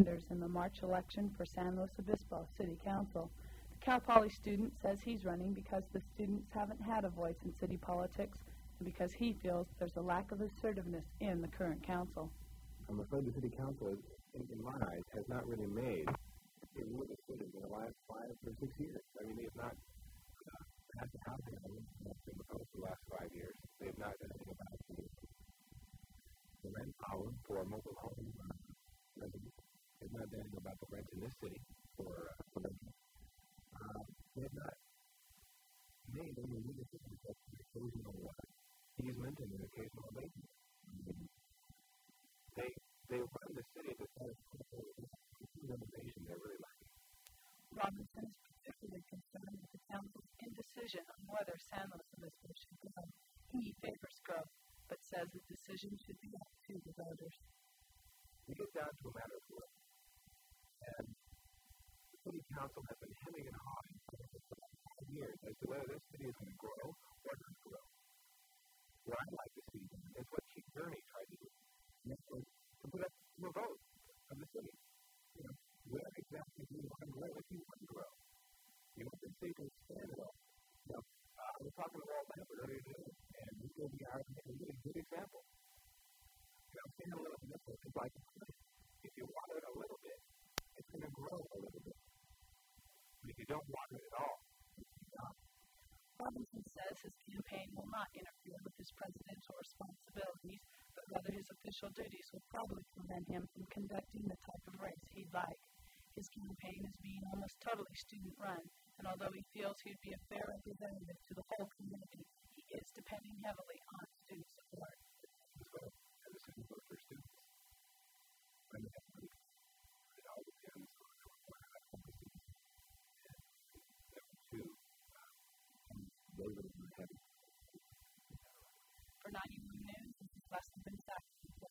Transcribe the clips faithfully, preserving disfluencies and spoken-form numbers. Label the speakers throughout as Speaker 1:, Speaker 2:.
Speaker 1: contenders in the March election for San Luis Obispo City Council. The Cal Poly student says he's running because the students haven't had a voice in city politics and because he feels there's a lack of assertiveness in the current council.
Speaker 2: I'm afraid the city council, is, in, in my eyes, has not really made a real decision in the last five or six years. I mean, they have not uh, had the housing that's been proposed for the last five years. They have not done anything about the, the rent problem for mobile home uh, residents. They have not done anything about the rent in this city for, uh, for rentals. Uh, they have not made any new decisions that the occasional uh, easement and an occasional abatement. Um, they they run the city to kind of renovation they're really lacking.
Speaker 1: Robinson is particularly concerned with the council's indecision on whether San Luis Obispo should grow. He favors growth, but says the decision should be up to the voters.
Speaker 2: We get down to a matter of will. And the city council has been hemming and hawing for five years as to whether this city is going to grow or not grow. What I'd like to see is what Chief Gurney tried to do. And that was to put up to a vote of the city. You know, where exactly do you want to grow? What do you want to grow? You want the city to expand at all? You know, uh, we're talking to Walt Lambert earlier today, and we go be our a really good example. You know, San Luis Obispo is like a plant. If you water it a little bit, it's going to grow a little bit. But if you don't water it at all, it's not.
Speaker 1: Robinson says his campaign will not interfere with his presidential responsibilities, but rather his official duties will probably prevent him from conducting the type of race he'd like. His campaign is being almost totally student-run, and although he feels he'd be a fair representative to the whole community, he is depending heavily on student support.
Speaker 2: So, as a student vote for students, I mean, it all depends on what I want to see. And number two, they really don't have it.
Speaker 1: For ninety-one News, this is Leslie Bensack.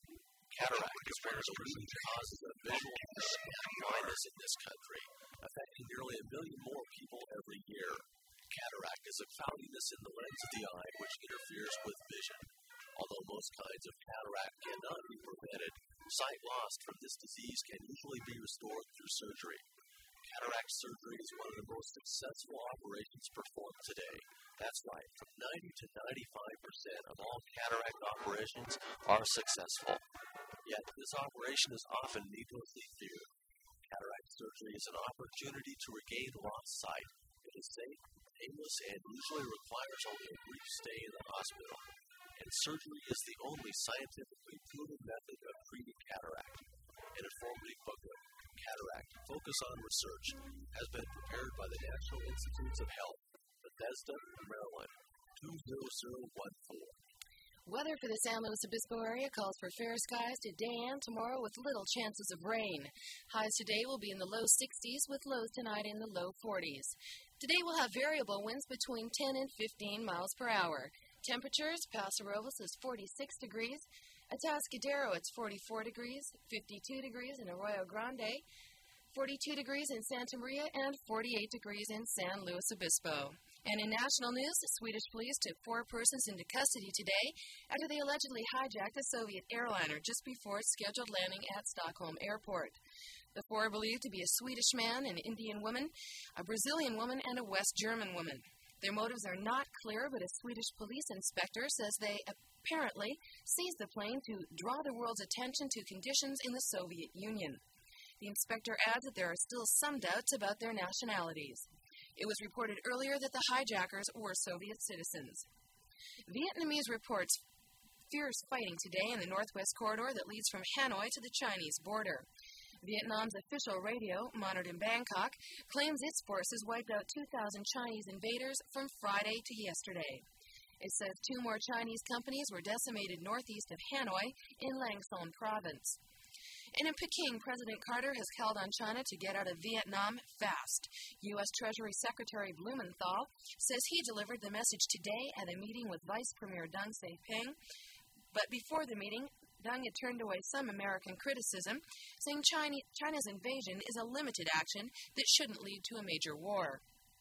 Speaker 3: Cataract expansion causes a visual and blindness in this country, affecting nearly a million more people every year. Cataract is a cloudiness in the lens of the eye which interferes with vision. Although most kinds of cataract cannot be prevented, sight lost from this disease can usually be restored through surgery. Cataract surgery is one of the most successful operations performed today. That's right, from ninety to ninety-five percent of all cataract operations are successful. Yet, this operation is often needlessly feared. Cataract surgery is an opportunity to regain lost sight. It is safe, painless, and usually requires only a brief stay in the hospital. And surgery is the only scientifically proven method of treating cataract. An informative booklet, Cataract, Focus on Research, has been prepared by the National Institutes of Health, Bethesda, Maryland, two zero zero one four.
Speaker 4: Weather for the San Luis Obispo area calls for fair skies today and tomorrow with little chances of rain. Highs today will be in the low sixties with lows tonight in the low forties. Today we'll have variable winds between ten and fifteen miles per hour. Temperatures, Paso Robles is forty-six degrees. Atascadero, it's forty-four degrees, fifty-two degrees in Arroyo Grande, forty-two degrees in Santa Maria, and forty-eight degrees in San Luis Obispo. And in national news, the Swedish police took four persons into custody today after they allegedly hijacked a Soviet airliner just before its scheduled landing at Stockholm Airport. The four are believed to be a Swedish man, an Indian woman, a Brazilian woman, and a West German woman. Their motives are not clear, but a Swedish police inspector says they apparently seized the plane to draw the world's attention to conditions in the Soviet Union. The inspector adds that there are still some doubts about their nationalities. It was reported earlier that the hijackers were Soviet citizens. Vietnamese reports fierce fighting today in the northwest corridor that leads from Hanoi to the Chinese border. Vietnam's official radio, monitored in Bangkok, claims its forces wiped out two thousand Chinese invaders from Friday to yesterday. It says two more Chinese companies were decimated northeast of Hanoi in Lang Son province. And in Peking, President Carter has called on China to get out of Vietnam fast. U S Treasury Secretary Blumenthal says he delivered the message today at a meeting with Vice Premier Deng Xiaoping. But before the meeting, Deng had turned away some American criticism, saying China, China's invasion is a limited action that shouldn't lead to a major war.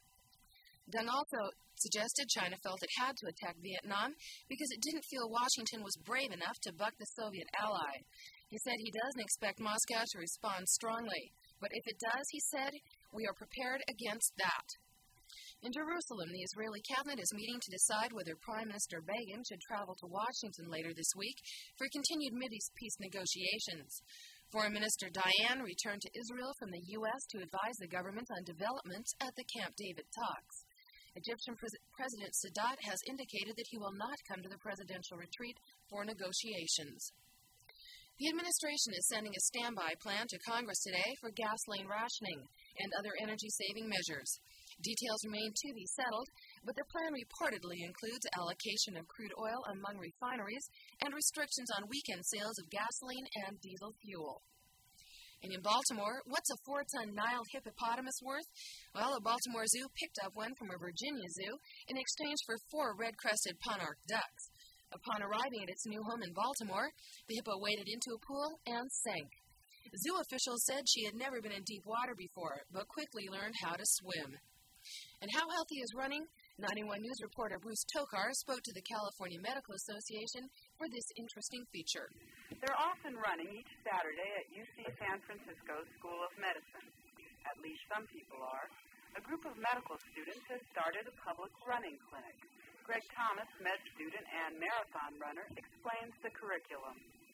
Speaker 4: Deng also suggested China felt it had to attack Vietnam because it didn't feel Washington was brave enough to buck the Soviet ally. He said he doesn't expect Moscow to respond strongly, but if it does, he said, we are prepared against that. In Jerusalem, the Israeli cabinet is meeting to decide whether Prime Minister Begin should travel to Washington later this week for continued Mideast peace negotiations. Foreign Minister Dayan returned to Israel from the U S to advise the government on developments at the Camp David talks. Egyptian Pres- President Sadat has indicated that he will not come to the presidential retreat for negotiations. The administration is sending a standby plan to Congress today for gasoline rationing and other energy-saving measures. Details remain to be settled, but the plan reportedly includes allocation of crude oil among refineries and restrictions on weekend sales of gasoline and diesel fuel. And in Baltimore, what's a four-ton Nile hippopotamus worth? Well, a Baltimore zoo picked up one from a Virginia zoo in exchange for four red-crested Ponarch ducks. Upon arriving at its new home in Baltimore, the hippo waded into a pool and sank. Zoo officials said she had never been in deep water before, but quickly learned how to swim. And how healthy is running? ninety-one News reporter Bruce Tokar spoke to the California Medical Association for this interesting feature.
Speaker 5: They're often running each Saturday at U C San Francisco School of Medicine. At least some people are. A group of medical students has started a public running clinic. Greg Thomas, med student and marathon runner, explains the curriculum.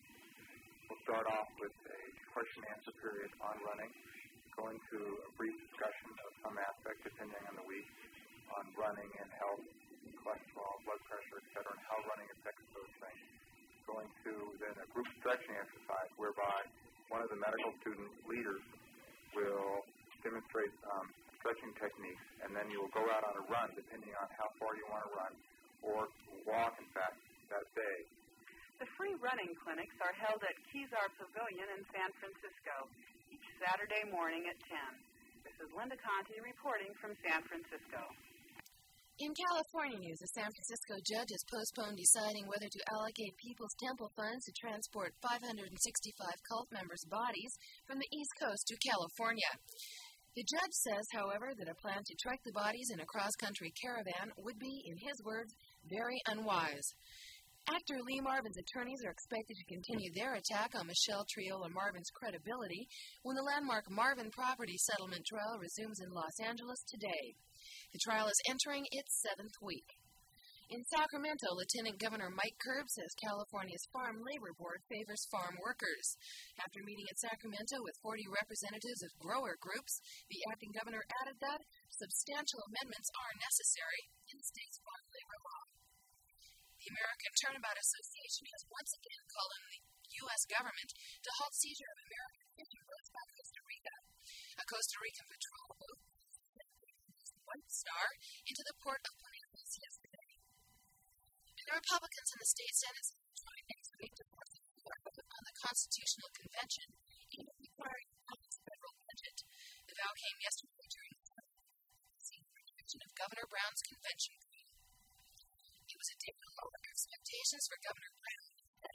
Speaker 6: We'll start off with a question and answer period on running, go into a brief discussion of some aspect, depending on the week, on running and health, cholesterol, blood pressure, et cetera, and how running affects those things. Going to then a group stretching exercise whereby one of the medical student leaders will demonstrate um, stretching techniques, and then you will go out on a run, depending on how far you want to run, or walk, in fact, that day.
Speaker 5: The free running clinics are held at Kezar Pavilion in San Francisco each Saturday morning at ten. This is Linda Conti reporting from San Francisco.
Speaker 4: In California news, a San Francisco judge has postponed deciding whether to allocate People's Temple funds to transport five hundred sixty-five cult members' bodies from the East Coast to California. The judge says, however, that a plan to trek the bodies in a cross-country caravan would be, in his words, very unwise. Actor Lee Marvin's attorneys are expected to continue their attack on Michelle Triola Marvin's credibility when the landmark Marvin property settlement trial resumes in Los Angeles today. The trial is entering its seventh week. In Sacramento, Lieutenant Governor Mike Curb says California's Farm Labor Board favors farm workers. After meeting at Sacramento with forty representatives of grower groups, the acting governor added that substantial amendments are necessary in the state's farm labor law. The American Turnabout Association has once again called on the U S government to halt seizure of American fishing boats by Costa Rica. A Costa Rican patrol boat White Star into the port of Plainfield yesterday. And the Republicans in the state Senate are trying next week to force a vote on the Constitutional Convention, even requiring a federal budget. The vow came yesterday during the rejection of Governor Brown's convention. It was a day below expectations for Governor Brown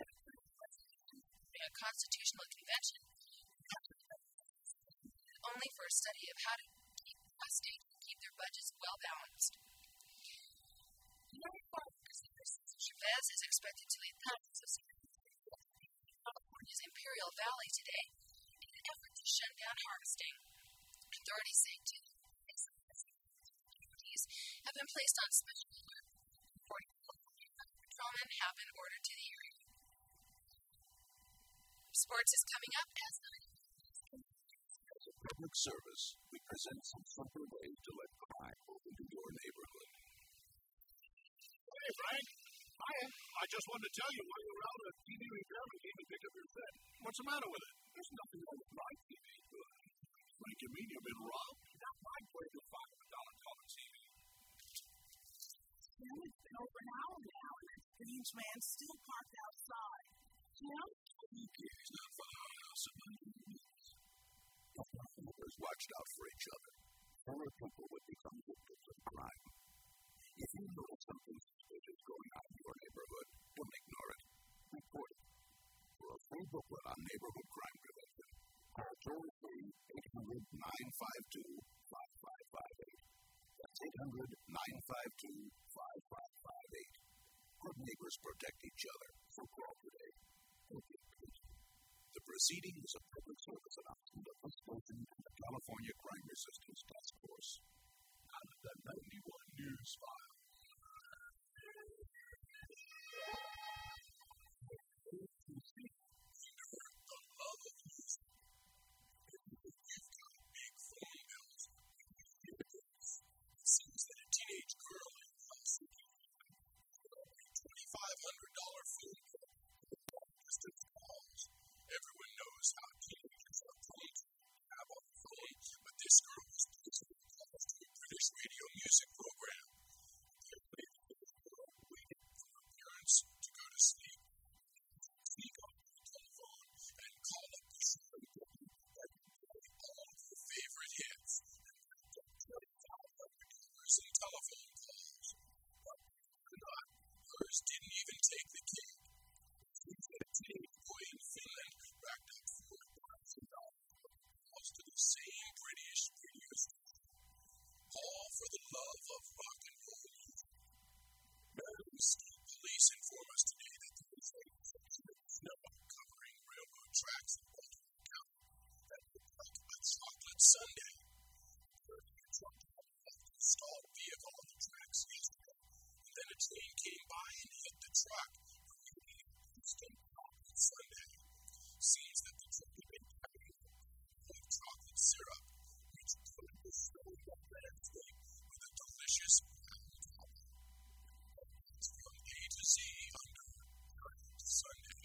Speaker 4: during a constitutional convention, only for a study of how to keep a state keep their budgets well balanced. Chavez is expected to lead Congress of California's Imperial Valley today in an effort to shut down harvesting. Authorities say two communities have been placed on special alert. Patrolmen have been ordered to the area. Sports is coming up as
Speaker 7: As a public service, we present some simple ways to let crime move into your neighborhood.
Speaker 8: Hey, Frank. Hiya. I just wanted to tell you while you were out at T V repairman came and picked up your set. What's the matter with it? There's nothing wrong with my T V. Frank, you mean you've been robbed? That might break a five hundred dollars color T V.
Speaker 9: Jim, it's been over an hour now, and that strange man's still parked outside. Jim?
Speaker 7: Okay, he's not far out, so neighbors watched out for each other. Fewer people would become victims of crime. If you know something suspicious going on in your neighborhood, don't ignore it. Report it. For a free booklet on neighborhood crime prevention, call toll-free eight hundred, nine five two, five five five eight. That's eight hundred, nine five two, five five five eight. Good neighbors protect each other, so call today. The proceeding is a public service announcement of Wisconsin and the California Crime Resistance Task Force. Out of the ninety-one News File. Seems that a teenage girl in Helsinki paid a twenty-five hundred dollars phone bill for long-distance calls. Everyone knows how teenagers are prone to have on the phone, but this girl was placing calls to a British radio music program. Apparently, the little girl waited for her parents to go to sleep, sneak onto the telephone, and call up the show that would play all of her favorite hits. And telephone calls. But not, hers didn't even take the cake. It seems that a teenage boy in Finland racked up four thousand dollars calls to the same British radio station, all for the love of rock and roll music. Maryland State Police inform us today that there is a section of snow covering railroad tracks in Baltimore County that looked like a chocolate sundae. Stalled vehicle on the tracks yesterday, and then a train came by and hit the truck, creating a instant chocolate sundae. Seems that the truck had been carrying full of chocolate syrup, which coated the snow on Wednesday with a delicious brown top. It's from A to Z under Chocolate Sunday.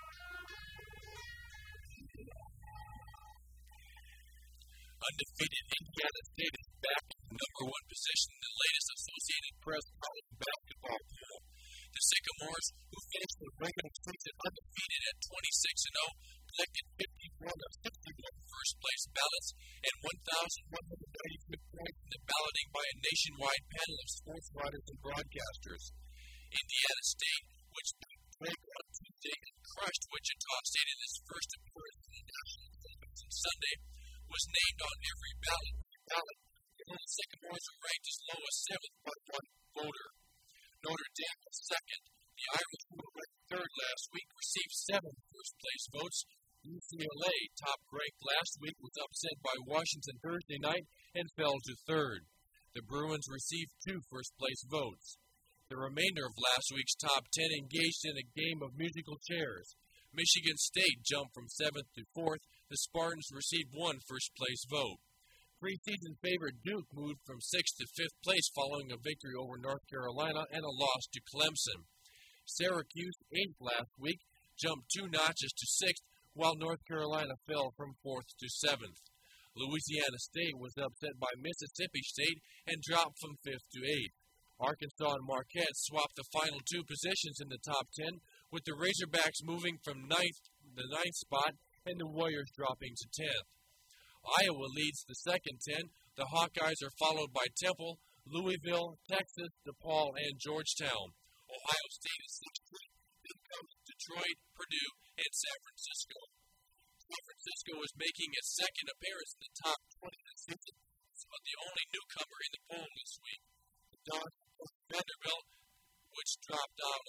Speaker 7: Undefeated Indiana State is back in the number one position in the latest Associated Press college basketball poll. The Sycamores, who finished the regular season undefeated at twenty-six and oh, collected fifty-one of sixty-one first-place ballots and one thousand one hundred ninety-three points in the balloting by a nationwide panel of sports writers and broadcasters. Indiana State, which beat Drake on Tuesday and crushed Wichita State in its first appearance in the national championship Sunday, was named on every ballot. ballot. The Sycamores were ranked as low as seventh by one voter. Notre Dame was second. The Irish, who were ranked third last week, received seven first-place votes. U C L A, top-ranked last week, was upset by Washington Thursday night and fell to third. The Bruins received two first-place votes. The remainder of last week's top ten engaged in a game of musical chairs. Michigan State jumped from seventh to fourth. The Spartans received one first-place vote. Preseason favorite Duke moved from sixth to fifth place following a victory over North Carolina and a loss to Clemson. Syracuse, eighth last week, jumped two notches to sixth, while North Carolina fell from fourth to seventh. Louisiana State was upset by Mississippi State and dropped from fifth to eighth. Arkansas and Marquette swapped the final two positions in the top ten, with the Razorbacks moving from ninth the ninth spot and the Warriors dropping to tenth. Iowa leads the second ten. The Hawkeyes are followed by Temple, Louisville, Texas, DePaul, and Georgetown. Ohio State is sixteenth. Then comes Detroit, Purdue, and San Francisco. San Francisco is making its second appearance in the top twenty this season, but the only newcomer in the poll this week. The Dons Vanderbilt, which dropped out.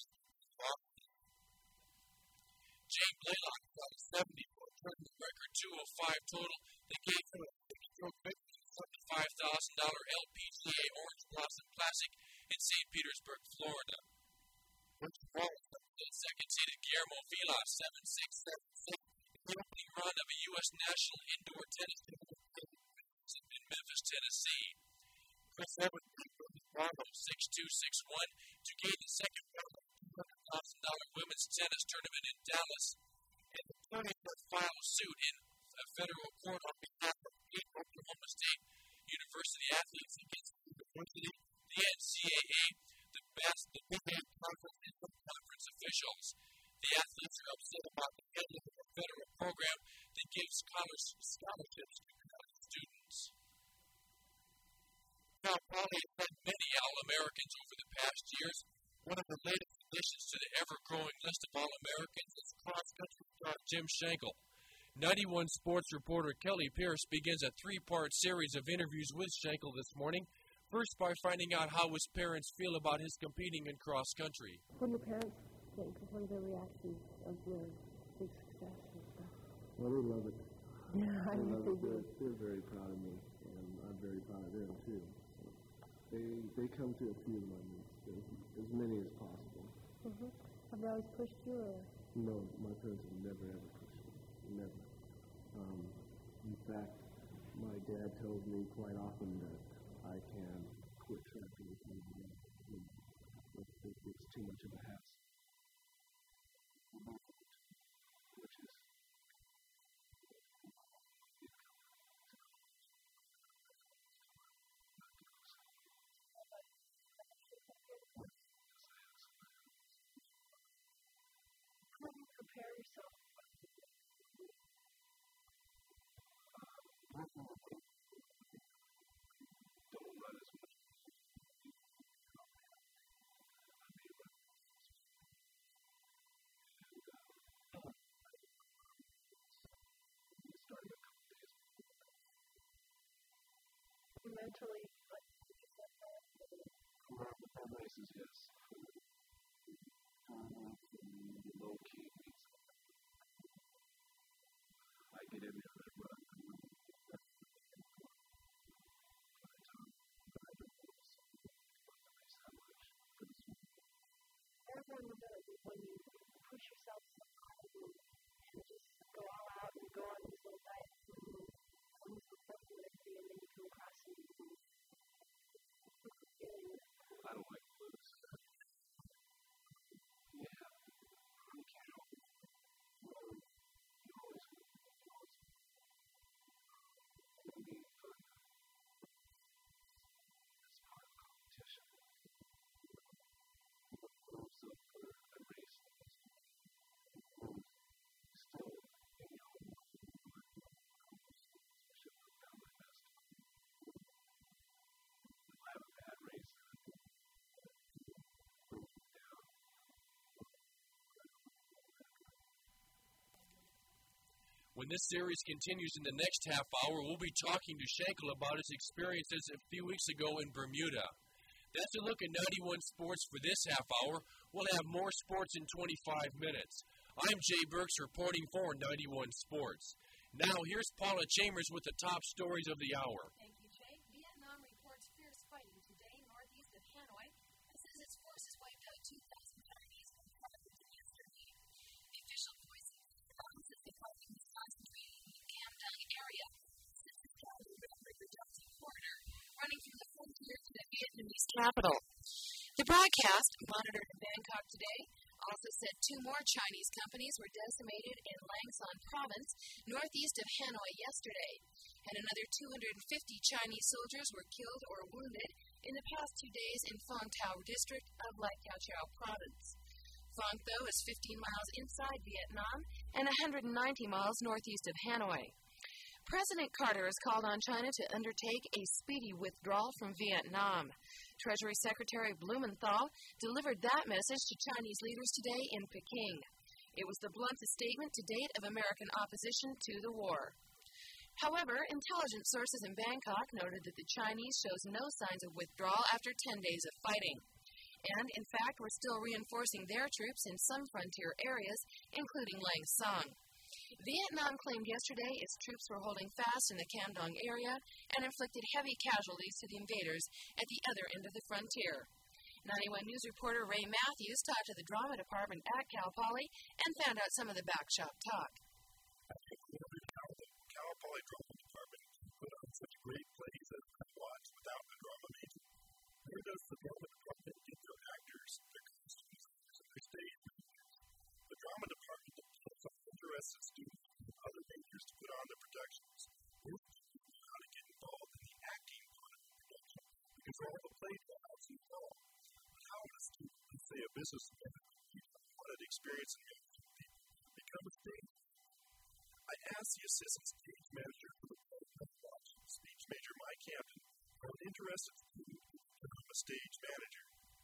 Speaker 7: Jane Blaylock got a seventy for a tournament record two oh five total. They gave him a fifty-stroke victory in the seventy-five thousand dollars L P G A Orange Blossom Classic in Saint Petersburg, Florida. Richard Wallace upset second-seeded Guillermo Vilas seven six, seven six in the opening run of a U S national indoor tennis tournament in Memphis, Tennessee. Chris Evans beat Rosie Bravo six two, six one to gain the second round of the two hundred thousand dollars women's tennis tournament in Dallas. And the attorneys have filed suit in a federal court on behalf of eight Oklahoma State University athletes against the university, the N C A A, the best, the Big Ten Conference, and some conference officials. The athletes are upset about the handling of a federal program that gives scholars scholarships to college students. Now, Poly has had many All-Americans over the past years. One of the latest additions to the ever-growing list of All-Americans is cross-country star Jim Schenkel. ninety-one Sports reporter Kelly Pierce begins a three-part series of interviews with Schenkel this morning, first by finding out how his parents feel about his competing in cross-country.
Speaker 10: What do your parents think? What are their reactions of your big success and stuff? Well, they love it.
Speaker 1: Yeah, I
Speaker 10: they love it.
Speaker 1: do.
Speaker 10: They're, they're very proud of me, and I'm very proud of them, too. They they come to a few of my meets, as, as many as possible.
Speaker 1: Mm-hmm. Have they always pushed you, or?
Speaker 10: No, my parents have never, ever pushed me. Never. Um, in fact, my dad tells me quite often that I can quit tracking with me. It's, it's too much of a hassle. Which is
Speaker 1: How do you prepare yourself?
Speaker 10: don't run as much. Starting a couple days before.
Speaker 1: Mentally, like,
Speaker 10: Around the home races, yes. Uh, low key meets. I get in there and run.
Speaker 1: everyone will know that when you push yourself so hard and just go all out and go on these little diets and almost reflect what everything, and then you come across and you feeling that.
Speaker 10: I don't like to lose. Yeah. You can't help it. Well, you always win. You always win. I mean, fun. It's part of competition. Myself for a race. Still, you know, I should have done my best. If I have a bad race,
Speaker 3: When this series continues in the next half hour, we'll be talking to Shankle about his experiences a few weeks ago in Bermuda. That's a look at ninety-one Sports for this half hour. We'll have more sports in twenty-five minutes. I'm Jay Burks reporting for ninety-one Sports. Now, here's Paula Chambers with the top stories of the hour.
Speaker 4: Thank you, Jake. Vietnam reports fierce fighting today northeast of Hanoi. It says its forces wiped out two thousand Chinese from province yesterday. The official voice of the province is the fighting was concentrated in the Cam Dung area. Since the Cali River reducing corridor running from the frontier to the Vietnamese capital. The broadcast, monitored in Bangkok today, also said two more Chinese companies were decimated in Lang Son province, northeast of Hanoi yesterday, and another two hundred fifty Chinese soldiers were killed or wounded in the past two days in Phong Thao district of Lai Cao Chau province. Phong Thao is fifteen miles inside Vietnam and one hundred ninety miles northeast of Hanoi. President Carter has called on China to undertake a speedy withdrawal from Vietnam. Treasury Secretary Blumenthal delivered that message to Chinese leaders today in Peking. It was the bluntest statement to date of American opposition to the war. However, intelligence sources in Bangkok noted that the Chinese shows no signs of withdrawal after ten days of fighting. And, in fact, were still reinforcing their troops in some frontier areas, including Lang Son. Vietnam claimed yesterday its troops were holding fast in the Cam Dung area and inflicted heavy casualties to the invaders at the other end of the frontier. ninety-one News reporter Ray Matthews talked to the drama department at Cal Poly and found out some of the backshop talk.
Speaker 8: Cal Poly drama department put on such great plays as I watched without the drama major. Where does the drama department get their actors, their costumes, and their stage managers? The drama department depends on interested students and other majors to put on the productions. Most people know how to get involved in the acting part of the production because all the playgrounds involved. But how would a student, let's say a businessman, wanted experience in managing people, become a stage manager? I asked the assistant stage manager for the Watch, speech major Mike Hampton, for an interested student to become a stage manager.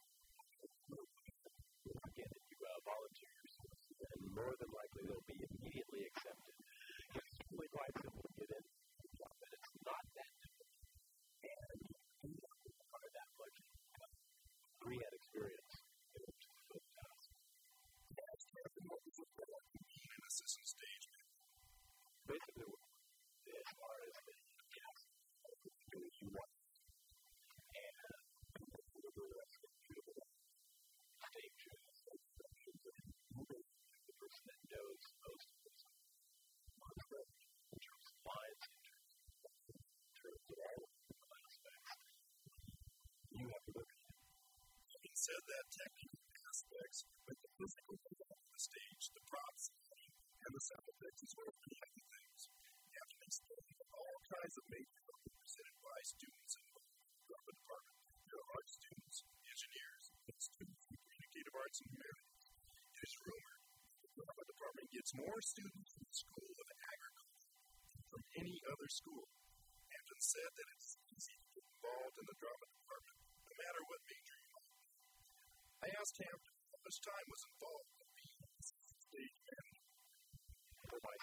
Speaker 2: Again, if you uh, volunteer yourself, then more than likely they'll be immediately accepted. It's really quite simple to get in, but it's not that difficult. And you don't require that much pre-head experience in order to fulfill the task.
Speaker 8: Yes, Captain, what was it like to be an assistant stage manager?
Speaker 2: basically what as far as the gas do as you want. And the rest of the beautiful stages of sections and moving the person that knows most of this on the road in terms of lines, in terms of in terms of all the aspects. You have to look at it.
Speaker 8: Having said that, technical aspects, but the physical development of the stage, the props, and the sound effects as well as many other things. You have to explain all kinds of major equipment presented by students in the drama department. There are art students, engineers, and students in communicative arts and humanities. It is rumored the drama department gets more students from the School of Agriculture than from any other school. Hampton said that it's easy to get involved in the drama department, no matter what major you might be. I asked Hampton how much time was involved in being a stage manager.
Speaker 2: For my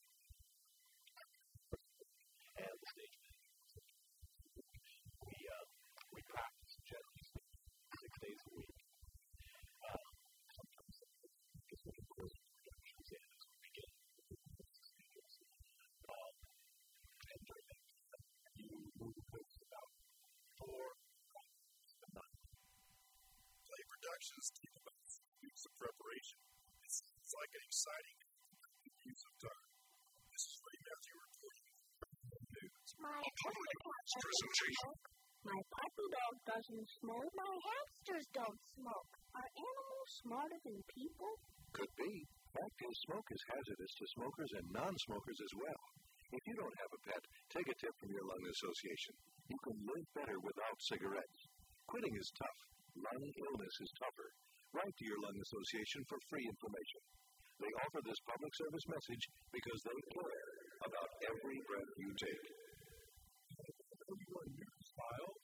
Speaker 2: and the stage manager. We, uh, we practice generally six days a week. Uh, sometimes because we have those productions in as we begin studios. Um, and during that time, you move the coats about four a month.
Speaker 8: Play productions take about six weeks of preparation. It sounds like an exciting use of time. This is Ray Matthew reporting for News.
Speaker 11: My presentation. My puppy dog doesn't smoke. My hamsters don't smoke. Are animals smarter than people?
Speaker 7: Could be. Fact is, smoke is hazardous to smokers and non-smokers as well. If you don't have a pet, take a tip from your lung association. You can live better without cigarettes. Quitting is tough. Lung illness is tougher. Write to your lung association for free information. They offer this public service message because they care about every breath you take.
Speaker 8: Everyone news files.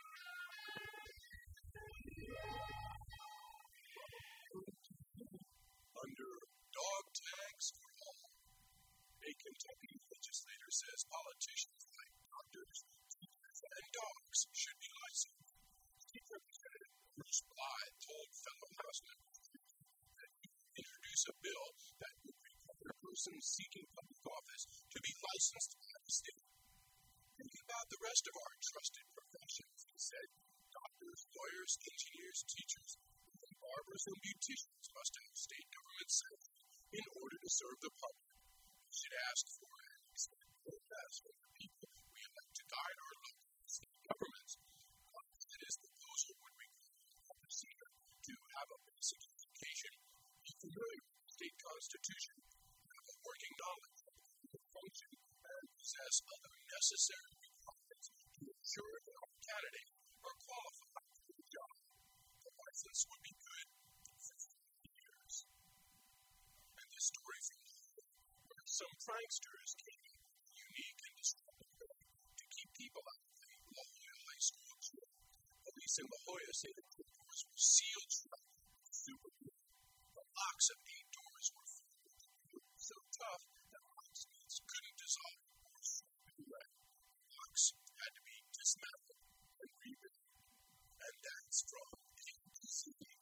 Speaker 8: Under dog tags for all, a Kentucky legislator says politicians like doctors, teachers, and dogs should be licensed. State Representative Bruce Blythe told fellow House members that he would introduce a bill that would require persons seeking public office to be licensed by the state. Think about the rest of our trusted professions, he said. Doctors, lawyers, engineers, teachers, even barbers and beauticians must have state government sanction in order to serve the public. We should ask for and expect no less from the people we elect to guide our local state governments. This proposal would require a procedure to have a basic education, be familiar with the state constitution, have a working knowledge of the function, and possess other necessary requirements to ensure that all candidates are qualified for the job. The license would be good for fifty years. And this story from where some pranksters came up with a unique and disruptive way to keep people out of the La Jolla High School gym. Police in La Jolla say the doors were sealed shut with super glue. The locks of eight doors were filled with glue so tough that locksmiths couldn't dissolve or strip it away. Locks had to be dismantled and rebuilt. And that's from A B C.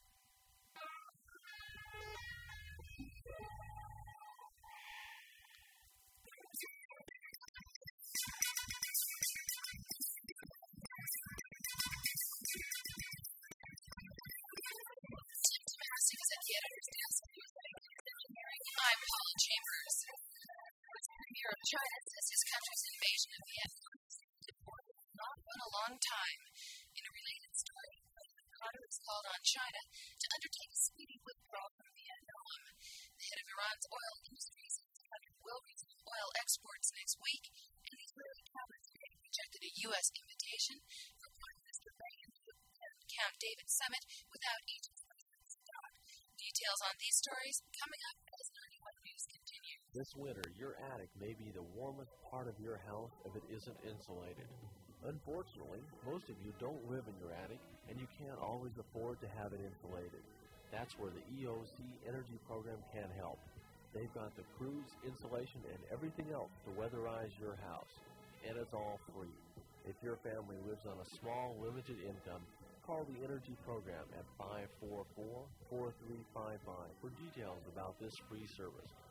Speaker 4: I'm Paul Chambers. The premier of China says his country's invasion of Vietnam has not been a long time. In a related story, President Carter has called on China to undertake a speedy withdrawal from Vietnam. The head of Iran's oil industry says the country will resume oil exports next week, and the Israeli cabinet today rejected a U S invitation for Prime Minister Reagan to attend Camp David summit without Egypt's President Sadat. Details on these stories coming up as ninety-one News continues.
Speaker 12: This winter, your attic may be the warmest part of your house if it isn't insulated. Unfortunately, most of you don't live in your attic, and you can't always afford to have it insulated. That's where the E O C Energy Program can help. They've got the crews, insulation, and everything else to weatherize your house, and it's all free. If your family lives on a small, limited income, call the Energy Program at five four four, four three five five for details about this free service.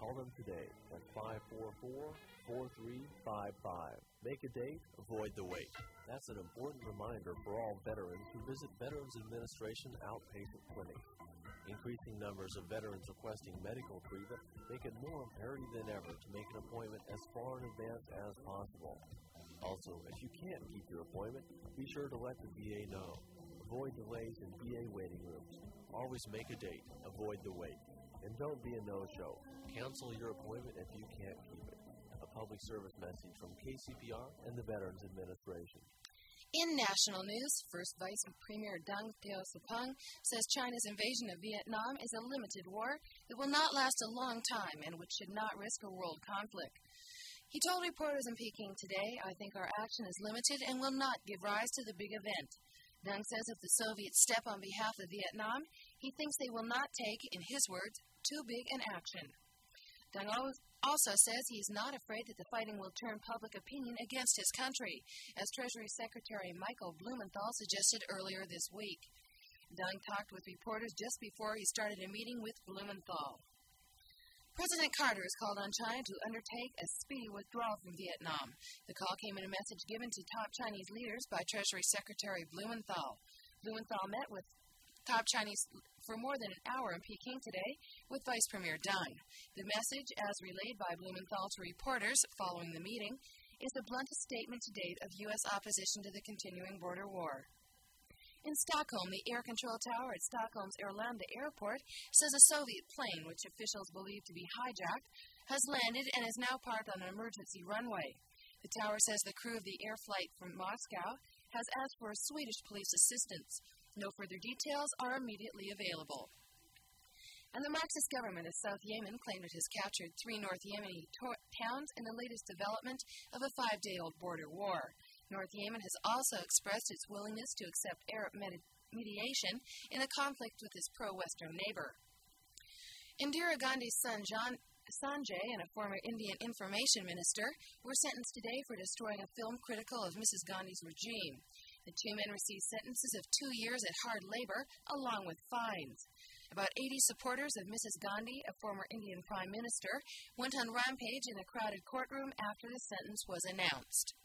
Speaker 12: Call them today at five four four, four three five five. Make a date, avoid the wait. That's an important reminder for all veterans who visit Veterans Administration outpatient clinics. Increasing numbers of veterans requesting medical treatment make it more imperative than ever to make an appointment as far in advance as possible. Also, if you can't keep your appointment, be sure to let the V A know. Avoid delays in V A waiting rooms. Always make a date, avoid the wait. And don't be a no-show. Cancel your appointment if you can't keep it. A public service message from K C P R and the Veterans Administration.
Speaker 4: In national news, First Vice Premier Deng Xiaoping says China's invasion of Vietnam is a limited war that will not last a long time and which should not risk a world conflict. He told reporters in Peking today, "I think our action is limited and will not give rise to the big event." Deng says if the Soviets step on behalf of Vietnam, he thinks they will not take, in his words, too big an action. Deng also says he is not afraid that the fighting will turn public opinion against his country, as Treasury Secretary Michael Blumenthal suggested earlier this week. Deng talked with reporters just before he started a meeting with Blumenthal. President Carter has called on China to undertake a speedy withdrawal from Vietnam. The call came in a message given to top Chinese leaders by Treasury Secretary Blumenthal. Blumenthal met with top Chinese for more than an hour in Peking today with Vice Premier Deng. The message, as relayed by Blumenthal to reporters following the meeting, is the bluntest statement to date of U S opposition to the continuing border war. In Stockholm, the air control tower at Stockholm's Arlanda Airport says a Soviet plane, which officials believe to be hijacked, has landed and is now parked on an emergency runway. The tower says the crew of the air flight from Moscow has asked for Swedish police assistance. No further details are immediately available. And the Marxist government of South Yemen claimed it has captured three North Yemeni to- towns in the latest development of a five-day-old border war. North Yemen has also expressed its willingness to accept Arab med- mediation in a conflict with its pro-Western neighbor. Indira Gandhi's son, John Sanjay, and a former Indian information minister, were sentenced today for destroying a film critical of Missus Gandhi's regime. The two men received sentences of two years at hard labor, along with fines. About eighty supporters of Missus Gandhi, a former Indian prime minister, went on rampage in a crowded courtroom after the sentence was announced.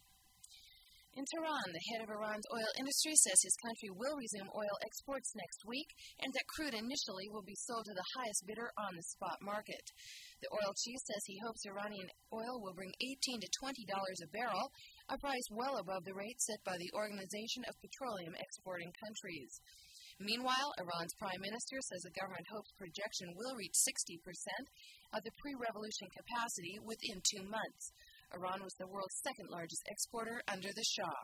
Speaker 4: In Tehran, the head of Iran's oil industry says his country will resume oil exports next week and that crude initially will be sold to the highest bidder on the spot market. The oil chief says he hopes Iranian oil will bring eighteen to twenty dollars a barrel, a price well above the rate set by the Organization of Petroleum Exporting Countries. Meanwhile, Iran's prime minister says the government hopes projection will reach sixty percent of the pre-revolution capacity within two months. Iran was the world's second-largest exporter under the Shah.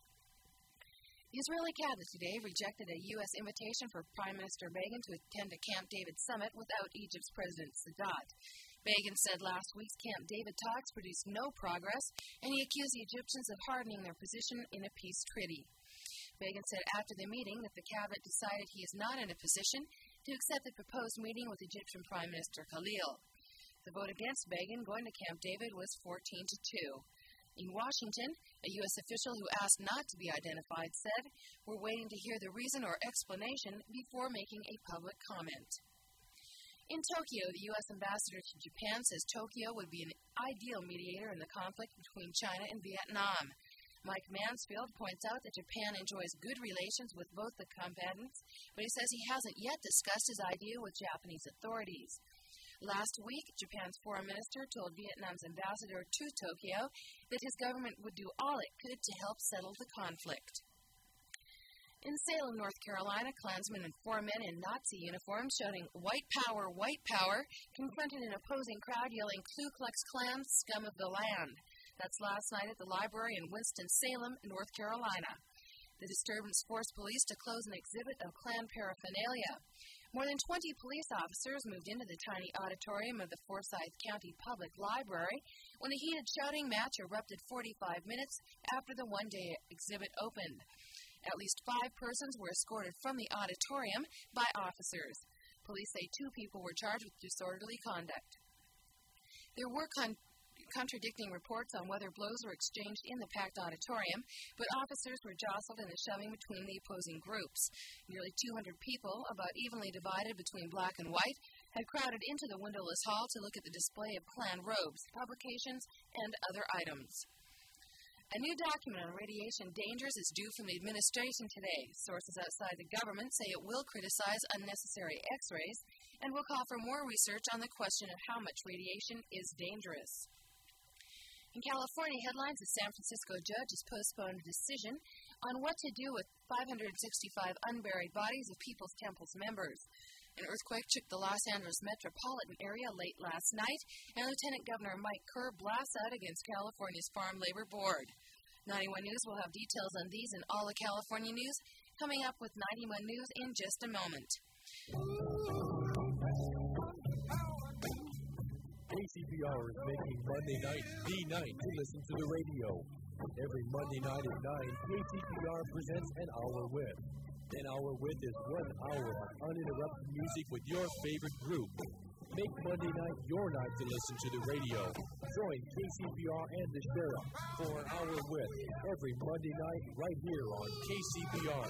Speaker 4: The Israeli cabinet today rejected a U S invitation for Prime Minister Begin to attend a Camp David summit without Egypt's President Sadat. Begin said last week's Camp David talks produced no progress, and he accused the Egyptians of hardening their position in a peace treaty. Begin said after the meeting that the cabinet decided he is not in a position to accept the proposed meeting with Egyptian Prime Minister Khalil. The vote against Begin going to Camp David was fourteen to two. In Washington, a U S official who asked not to be identified said, "We're waiting to hear the reason or explanation before making a public comment." In Tokyo, the U S ambassador to Japan says Tokyo would be an ideal mediator in the conflict between China and Vietnam. Mike Mansfield points out that Japan enjoys good relations with both the combatants, but he says he hasn't yet discussed his idea with Japanese authorities. Last week, Japan's foreign minister told Vietnam's ambassador to Tokyo that his government would do all it could to help settle the conflict. In Salem, North Carolina, Klansmen and four men in Nazi uniforms shouting "White Power, White Power" confronted an opposing crowd yelling "Ku Klux Klan, scum of the land." That's last night at the library in Winston-Salem, North Carolina. The disturbance forced police to close an exhibit of Klan paraphernalia. More than twenty police officers moved into the tiny auditorium of the Forsyth County Public Library when a heated shouting match erupted forty-five minutes after the one-day exhibit opened. At least five persons were escorted from the auditorium by officers. Police say two people were charged with disorderly conduct. There were con- contradicting reports on whether blows were exchanged in the packed auditorium, but officers were jostled in the shoving between the opposing groups. Nearly two hundred people, about evenly divided between black and white, had crowded into the windowless hall to look at the display of Klan robes, publications, and other items. A new document on radiation dangers is due from the administration today. Sources outside the government say it will criticize unnecessary X-rays and will call for more research on the question of how much radiation is dangerous. In California headlines, a San Francisco judge has postponed a decision on what to do with five hundred sixty-five unburied bodies of People's Temple's members. An earthquake shook the Los Angeles metropolitan area late last night, and Lieutenant Governor Mike Kerr blasts out against California's Farm Labor Board. ninety-one News will have details on these and all the California news coming up with ninety-one News in just a moment.
Speaker 13: K C B R is making Monday night the night to listen to the radio. Every Monday night at nine, K C B R presents An Hour With. An Hour With is one hour of uninterrupted music with your favorite group. Make Monday night your night to listen to the radio. Join K C B R and the Sheriff for An Hour With every Monday night right here on K C B R.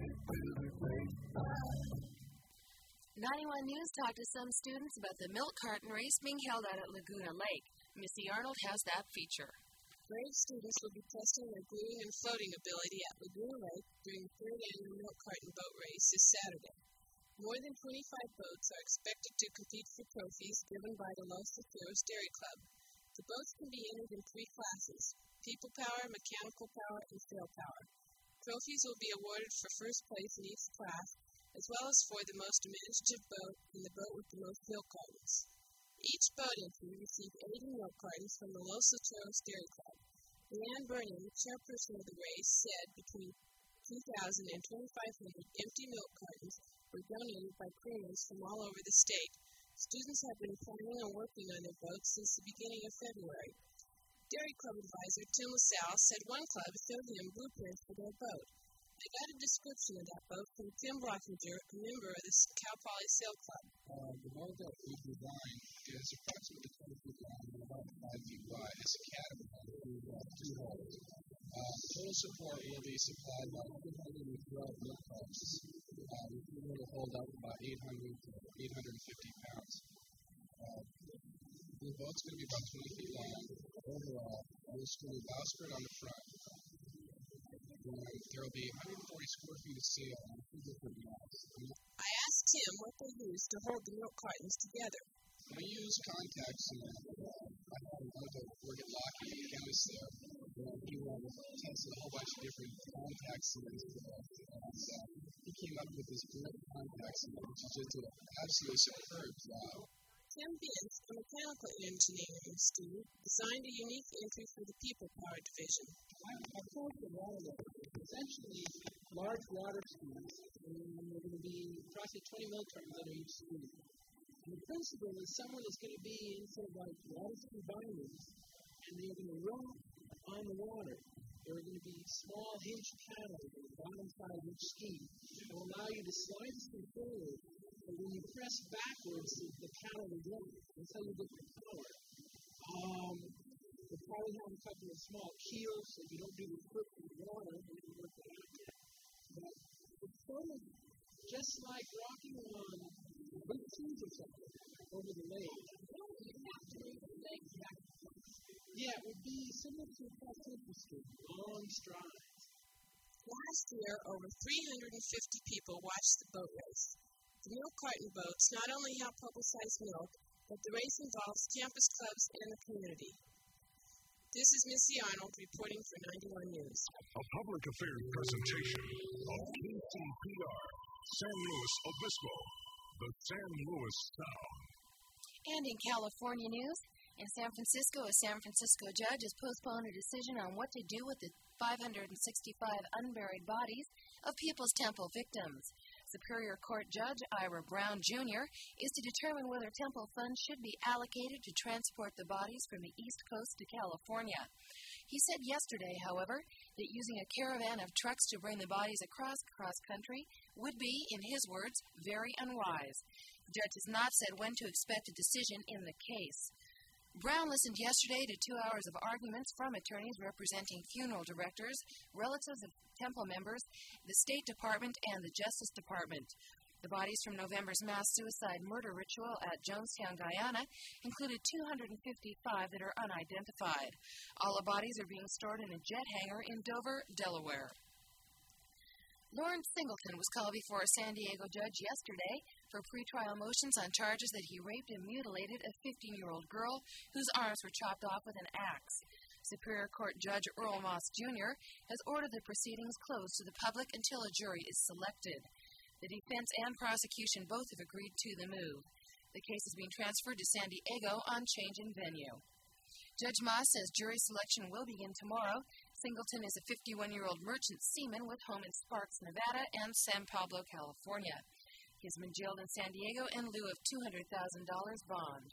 Speaker 4: ninety-one News talked to some students about the milk carton race being held out at Laguna Lake. Missy Arnold has that feature.
Speaker 14: Brave students will be testing their gluing and floating ability at Laguna Lake during the third annual milk carton boat race this Saturday. More than twenty-five boats are expected to compete for trophies given by the Los Luceros Dairy Club. The boats can be entered in three classes: people power, mechanical power, and sail power. Trophies will be awarded for first place in each class, as well as for the most imaginative boat and the boat with the most milk cartons. Each boat entry received eighty milk cartons from the Los Luceros Dairy Club. Leanne Burnham, the chairperson of the race, said between two thousand and twenty-five hundred empty milk cartons were donated by crews from all over the state. Students have been planning and working on their boats since the beginning of February. Dairy Club advisor Tim LaSalle said one club showed him blueprints for their boat. I got a description of that boat from Tim Blockinger, a member of the Cal Poly Sail Club.
Speaker 15: Uh, the boat that we designed is approximately twenty feet long and about five feet wide. It's a catamaran with uh, two hulls. Uh, total support will be supplied by two hundred twelve milk cartons. Uh, we will hold up about eight hundred to eight hundred fifty pounds. Uh, the boat's going to be about twenty feet long overall. There's going to be bowsprit on the front. There will be one hundred forty square feet of sail on two different yachts.
Speaker 14: I asked Tim what they use to hold the milk cartons together.
Speaker 15: We use contact cement. I wanted to work at Lockheed, the chemist there. And he tested a whole bunch of different contact cements. And uh, he came up with this great contact cement, which is just an absolutely superb job.
Speaker 14: Tim Binns, a mechanical engineering student, designed a unique entry for the People Power Division.
Speaker 16: I approached the water essentially large water skis, and there are going to be approximately twenty milk cartons under each ski. And the principle is someone is going to be in sort of like water ski bindings, and they're going to row on the water. There are going to be small hinged paddles on the bottom side of each ski that will allow you to slide the ski forward. And when you press backwards, the paddle will go until you get the power. Um, we'll probably have a couple of small keels so you don't do the foot in the water and you work it out. But it's sort of just like walking on big shoes or something over the lake. Yeah, it would be similar to a cross-country ski, long strides.
Speaker 14: Last year, over three hundred fifty people watched the boat race. The milk carton boats not only help publicize milk, but the race involves campus clubs and the community. This is Missy Arnold reporting for ninety-one News.
Speaker 8: A public affairs presentation of K C B R, San Luis Obispo, the San Luis Sound.
Speaker 4: And in California news, in San Francisco, a San Francisco judge has postponed a decision on what to do with the five hundred sixty-five unburied bodies of People's Temple victims. Superior Court Judge Ira Brown, Junior is to determine whether Temple funds should be allocated to transport the bodies from the East Coast to California. He said yesterday, however, that using a caravan of trucks to bring the bodies across cross-country would be, in his words, very unwise. The judge has not said when to expect a decision in the case. Brown listened yesterday to two hours of arguments from attorneys representing funeral directors, relatives of Temple members, the State Department, and the Justice Department. The bodies from November's mass suicide murder ritual at Jonestown, Guyana, included two hundred fifty-five that are unidentified. All the bodies are being stored in a jet hangar in Dover, Delaware. Lawrence Singleton was called before a San Diego judge yesterday for pretrial motions on charges that he raped and mutilated a fifteen-year-old girl whose arms were chopped off with an axe. Superior Court Judge Earl Moss, Junior has ordered the proceedings closed to the public until a jury is selected. The defense and prosecution both have agreed to the move. The case is being transferred to San Diego on change in venue. Judge Moss says jury selection will begin tomorrow. Singleton is a fifty-one-year-old merchant seaman with home in Sparks, Nevada, and San Pablo, California. He has been jailed in San Diego in lieu of two hundred thousand dollars bond.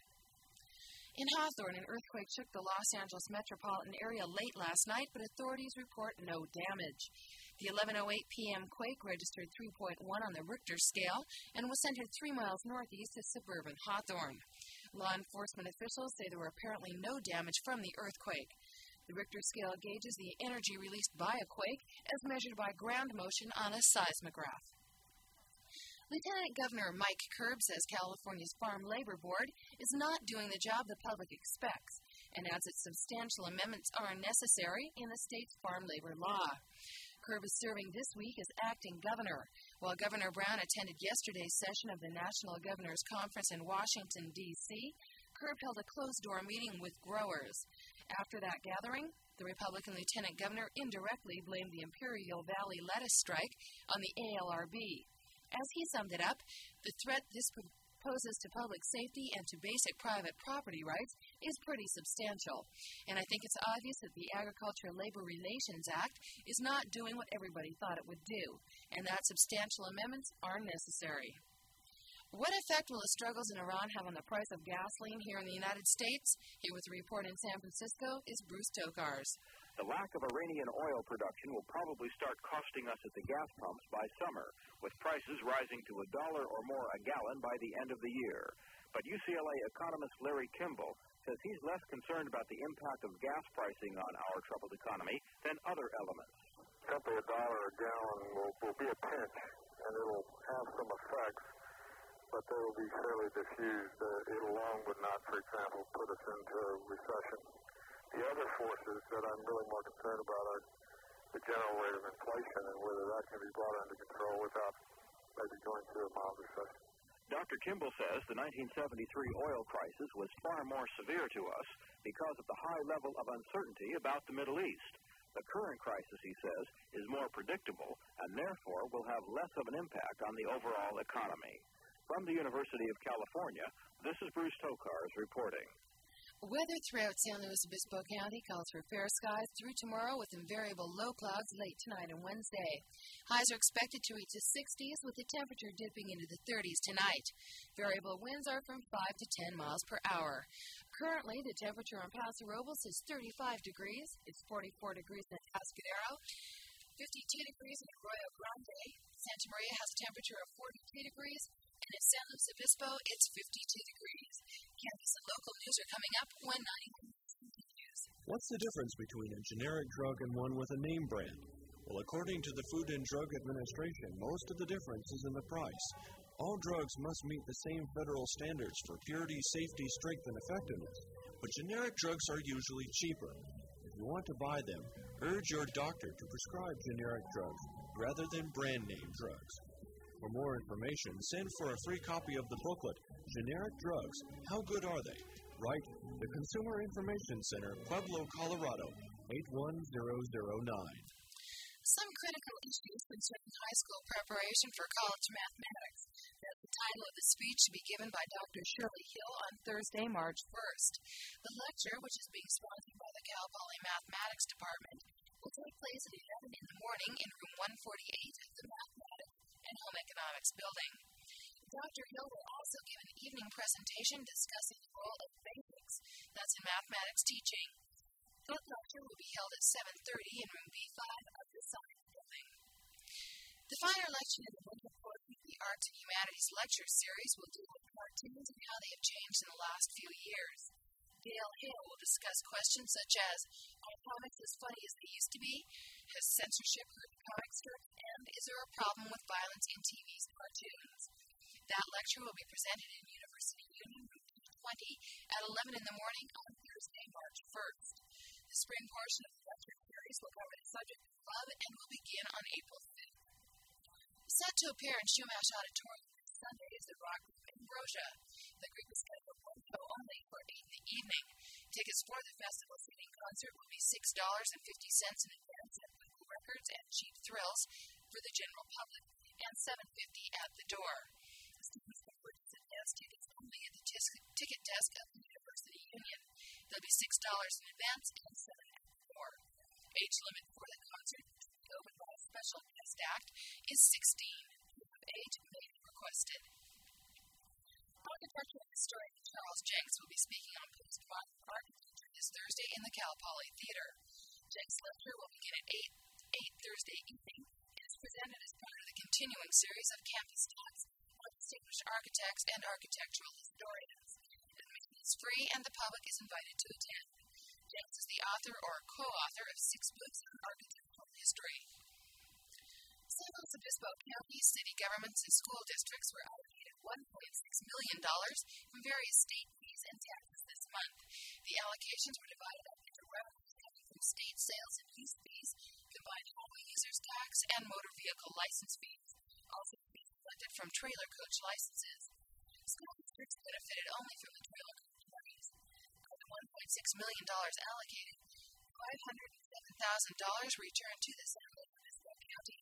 Speaker 4: In Hawthorne, an earthquake shook the Los Angeles metropolitan area late last night, but authorities report no damage. The eleven oh eight p.m. quake registered three point one on the Richter scale and was centered three miles northeast of suburban Hawthorne. Law enforcement officials say there were apparently no damage from the earthquake. The Richter scale gauges the energy released by a quake as measured by ground motion on a seismograph. Lieutenant Governor Mike Curb says California's Farm Labor Board is not doing the job the public expects and adds that substantial amendments are necessary in the state's farm labor law. Curb is serving this week as acting governor. While Governor Brown attended yesterday's session of the National Governors Conference in Washington, D C, Curb held a closed-door meeting with growers. After that gathering, the Republican lieutenant governor indirectly blamed the Imperial Valley lettuce strike on the A L R B. As he summed it up, the threat this poses to public safety and to basic private property rights is pretty substantial. And I think it's obvious that the Agriculture Labor Relations Act is not doing what everybody thought it would do, and that substantial amendments are necessary. What effect will the struggles in Iran have on the price of gasoline here in the United States? Here with a report in San Francisco is Bruce Tokars.
Speaker 17: The lack of Iranian oil production will probably start costing us at the gas pumps by summer, with prices rising to a dollar or more a gallon by the end of the year. But U C L A economist Larry Kimball says he's less concerned about the impact of gas pricing on our troubled economy than other elements.
Speaker 6: Simply a dollar a gallon will, will be a pinch, and it'll have some effects, but they will be fairly diffused. Uh, it alone would not, for example, put us into a recession. The other forces that I'm really more concerned about are the general rate of inflation and whether that can be brought under control without maybe going through a mild recession.
Speaker 17: Doctor Kimball says the nineteen seventy-three oil crisis was far more severe to us because of the high level of uncertainty about the Middle East. The current crisis, he says, is more predictable and therefore will have less of an impact on the overall economy. From the University of California, this is Bruce Tokars reporting.
Speaker 4: Weather throughout San Luis Obispo County calls for fair skies through tomorrow with invariable low clouds late tonight and Wednesday. Highs are expected to reach the sixties with the temperature dipping into the thirties tonight. Variable winds are from five to ten miles per hour. Currently, the temperature on Paso Robles is thirty-five degrees. It's forty-four degrees in Atascadero, fifty-two degrees in Arroyo Grande. Santa Maria has a temperature of forty-two degrees. And in San Luis Obispo, it's fifty-two degrees. Campus and local news are coming up when ninety-one continues.
Speaker 13: What's the difference between a generic drug and one with a name brand? Well, according to the Food and Drug Administration, most of the difference is in the price. All drugs must meet the same federal standards for purity, safety, strength, and effectiveness, but generic drugs are usually cheaper. If you want to buy them, urge your doctor to prescribe generic drugs rather than brand name drugs. For more information, send for a free copy of the booklet, Generic Drugs, How Good Are They? Write the Consumer Information Center, Pueblo, Colorado, eight one zero zero nine.
Speaker 4: Some critical issues concerning high school preparation for college mathematics. That's the title of the speech to be given by Doctor Shirley Hill on Thursday, March first. The lecture, which is being sponsored by the Cal Poly Mathematics Department, will take place at eleven in the morning in room one forty-eight of the Mathematics and Home Economics Building. Doctor Hill will also give an evening presentation discussing the role of basics, that's in mathematics teaching. That lecture will be held at seven thirty in room B five of the Science Building. The final lecture in the winter portion of the Arts and Humanities Lecture Series will deal with cartoons and how they have changed in the last few years. Dale Hale will discuss questions such as, are comics as funny as they used to be? Has censorship hurt comic strips? And is there a problem with violence in T V's cartoons? That lecture will be presented in University Union Room twenty at eleven in the morning on Thursday, March first. The spring portion of the lecture series will cover the subject of love and will begin on April fifth. Set to appear in Shumash Auditorium this Sunday is the rock group Ambrosia. The group is scheduled one show only for eight in the evening. Tickets for the festival seating concert will be six dollars and fifty cents in advance at Google Records and Cheap Thrills for the general public, and seven dollars and fifty cents at the door. Students can purchase advance tickets only at the tis- ticket desk of the University Union. They'll be six dollars in advance and seven dollars at the door. Age limit for the concert, which will be opened by a special guest act, is sixteen. Proof of age may be requested. Architectural historian Charles Jenks will be speaking on postmodern architecture this Thursday in the Cal Poly Theater. Jenks' lecture will begin at eight, eight Thursday evening and is presented as part of the continuing series of campus talks on distinguished architects and architectural historians. Admission is free and the public is invited to attend. Jenks is the author or co-author of six books on architectural history. San Luis Obispo County, city governments, and school districts were allocated one point six million dollars from various state fees and taxes this month. The allocations were divided up into revenues coming from state sales and use fees, combined highway users tax, and motor vehicle license fees. Also, fees collected from trailer coach licenses. School districts benefited only from the trailer coach monies. Of the one point six million dollars allocated, five hundred seven thousand dollars returned to the San Luis Obispo County.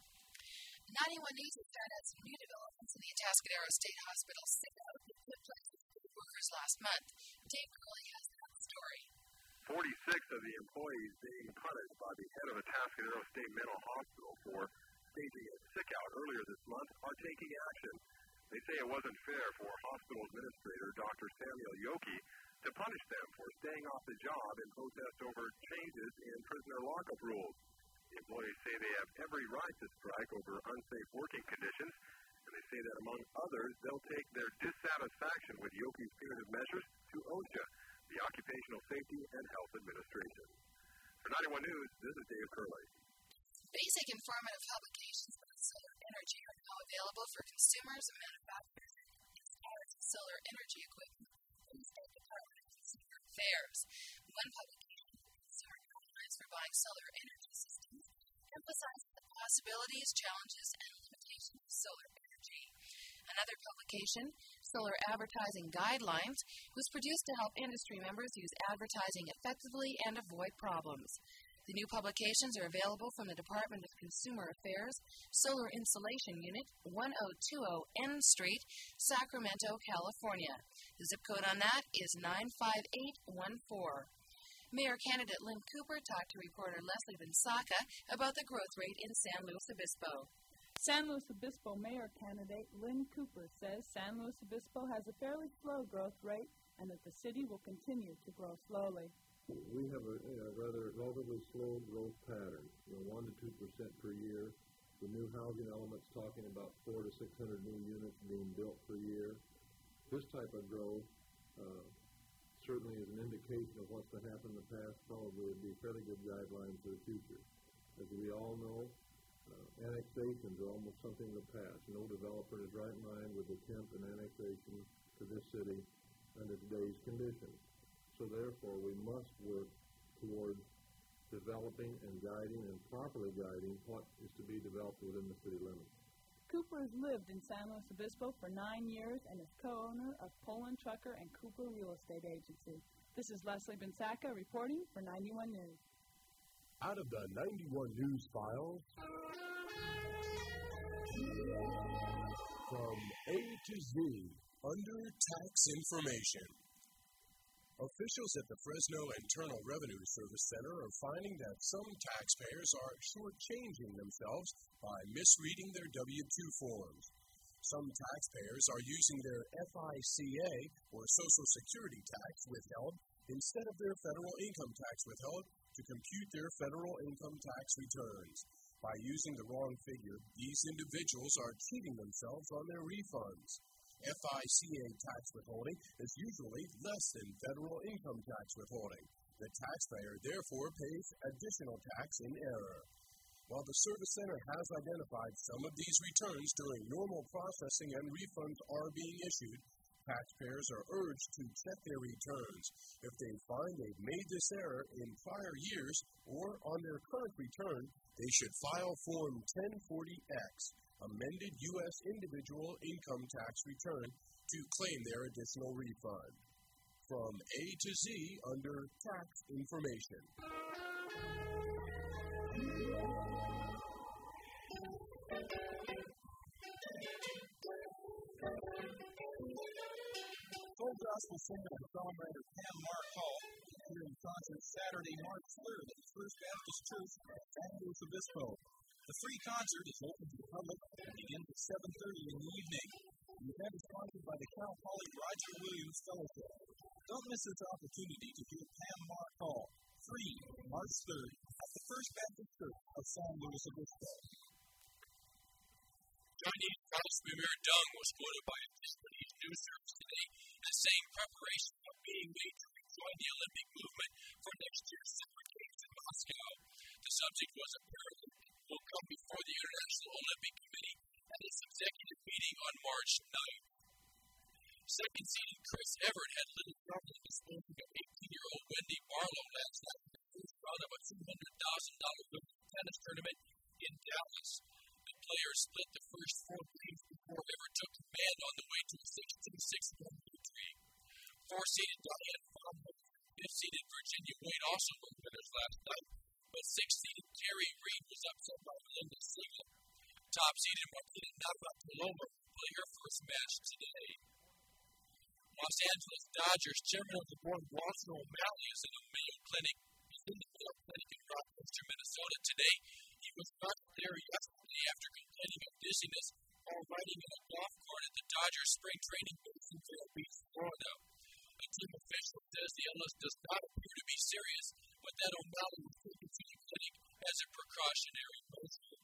Speaker 4: ninety-one News has found out some new developments in the Atascadero State Hospital sick-out that took place with workers last month. Dave Curley has that story.
Speaker 2: forty-six of the employees being punished by the head of Atascadero State Mental Hospital for staging a sick-out earlier this month are taking action. They say it wasn't fair for hospital administrator Doctor Samuel Yoki to punish them for staying off the job in protest over changes in prisoner lockup rules. The employees say they have every right to strike over unsafe working conditions, and they say that, among others, they'll take their dissatisfaction with Yoki's punitive measures to OSHA, the Occupational Safety and Health Administration. For ninety-one News, this is Dave Curley.
Speaker 4: Basic informative publications about solar energy are now available for consumers and manufacturers and installers of solar energy equipment in the State Department of Consumer Affairs. One publication, Consumer Guidelines for Buying Solar Energy Systems, emphasizes the possibilities, challenges, and limitations of solar energy. Another publication, Solar Advertising Guidelines, was produced to help industry members use advertising effectively and avoid problems. The new publications are available from the Department of Consumer Affairs, Solar Insulation Unit, ten twenty N Street, Sacramento, California. The zip code on that is nine five eight one four. Mayor candidate Lynn Cooper talked to reporter Leslie Bensaka about the growth rate in San Luis Obispo.
Speaker 1: San Luis Obispo mayor candidate Lynn Cooper says San Luis Obispo has a fairly slow growth rate and that the city will continue to grow slowly.
Speaker 10: We have a you know, rather relatively slow growth pattern, you know, one to two percent per year. The new housing element's talking about four to six hundred new units being built per year. This type of growth uh, certainly is an indication of what's been happening in the past. Probably would be fairly good guidelines for the future. As we all know, uh, annexations are almost something of the past. No developer in his right mind would attempt an annexation to this city under today's conditions. So therefore, we must work toward developing and guiding and properly guiding what is to be developed within the city limits.
Speaker 1: Cooper has lived in San Luis Obispo for nine years and is co-owner of Poland Trucker and Cooper Real Estate Agency. This is Leslie Bensaka reporting for ninety-one News.
Speaker 13: Out of the ninety-one News files, from A to Z, under tax information. Officials at the Fresno Internal Revenue Service Center are finding that some taxpayers are shortchanging themselves by misreading their W two forms. Some taxpayers are using their F I C A, or Social Security tax, withheld instead of their federal income tax withheld to compute their federal income tax returns. By using the wrong figure, these individuals are cheating themselves on their refunds. F I C A tax withholding is usually less than federal income tax withholding. The taxpayer therefore pays additional tax in error. While the Service Center has identified some of these returns during normal processing and refunds are being issued, taxpayers are urged to check their returns. If they find they've made this error in prior years or on their current return, they should file Form ten forty X, amended U S individual income tax return, to claim their additional refund. From A to Z under Tax Information.
Speaker 18: Full Gospel singer and songwriter Pam Mark Hall is in concert Saturday, March third at the First Baptist Church in San Luis Obispo. The free concert is open to the public and begins at seven thirty in the evening. The event is sponsored by the Cal Poly Roger Williams Fellowship. Don't miss this opportunity to hear Pam Mark Hall, free, March third, at the First Baptist Church of San Luis Obispo.
Speaker 19: Chinese Vice Premier Deng was quoted by a Japanese news service today as saying preparation are being made to rejoin the Olympic movement for next year's Summer Games in Moscow. The subject was apparently will come before the International Olympic Committee at its executive meeting on March ninth. Second-seeded Chris Evert had little trouble in disposing of eighteen-year-old Wendy Barlow last night in the first round of a two hundred thousand dollars tennis tournament in Dallas. The players split the first four games before Evert took command on the way to a sixteen six victory. Four-seeded Diane Fonda and fifth-seeded Virginia Wade also were winners last night, but sixth-seeded Terry Reid was upset by Melinda Sigler. Top-seeded Martina Navratilova will play her first match today. Los Angeles Dodgers chairman of the board, Walter O'Malley, is in the Mayo Clinic. He's in the Mayo Clinic in Rochester, Minnesota today. He was not there yesterday after complaining of dizziness while riding in a golf cart at the Dodgers spring training base in Vero Beach, Florida. A team official says the illness does not appear to be serious, but that O'Malley was taken to the clinic as a precautionary measure.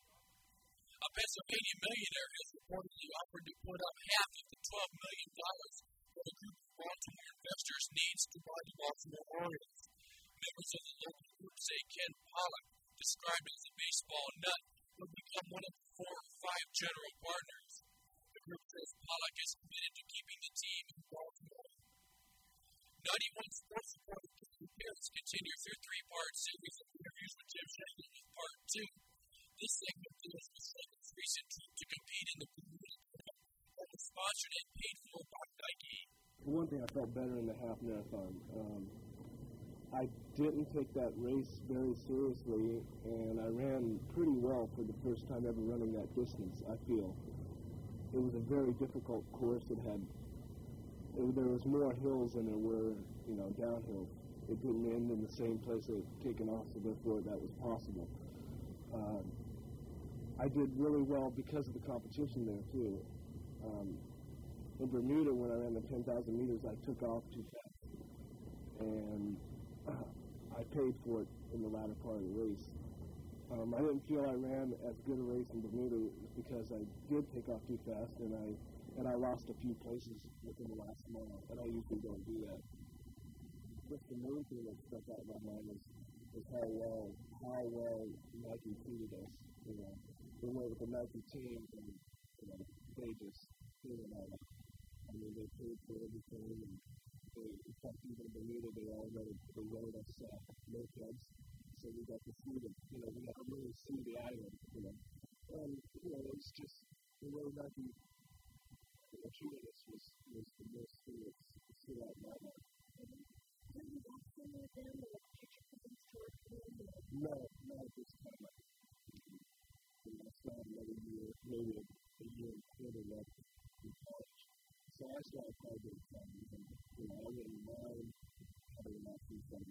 Speaker 19: A Pennsylvania millionaire has reportedly offered to put up half of the twelve million dollars that a group of Baltimore investors needs to buy the Baltimore Orioles. Members of the local group say Ken Pollock, described as a baseball nut, will become one of the four or five general partners. The group says Pollock is committed to keeping the team in Baltimore. ninety-one Sports reporter Kevin Pierce continues their three-part series of interviews with Jim Shanklin with Part two. This segment deals with Shanklin's recent trip to compete in the Bermuda Cup that was sponsored and paid for by Nike.
Speaker 10: For one thing, I felt better in the half marathon. Um, I didn't take that race very seriously, and I ran pretty well for the first time ever running that distance, I feel. It was a very difficult course. It had, it, there was more hills than there were, you know, downhill. It didn't end in the same place it had taken off, so therefore that was possible. Um, I did really well because of the competition there, too. Um, in Bermuda, when I ran the ten thousand meters, I took off too fast. And uh, I paid for it in the latter part of the race. Um, I didn't feel I ran as good a race in Bermuda because I did take off too fast, and I and I lost a few places within the last mile, and I usually don't do that. Just the main thing that stuck out in my mind is, is how well how well Nike treated us. You know, we went with the Nike team, and you know, they just figured it out. I mean, they paid for everything, and they, in fact, even in Bermuda, they all rented, they rented us uh, no clubs, so we got to see them. You know, we got to really see the island. You know, and you know, it was just the way Nike you know, treated us was was the most thing that stood out in my mind.
Speaker 11: Have you watched some of them or future plans to work with them?
Speaker 10: No, not at this time. I think I still have another year, maybe a, a year and a quarter left in college. So I still have quite a bit of time. And, you know, I wouldn't mind having an option from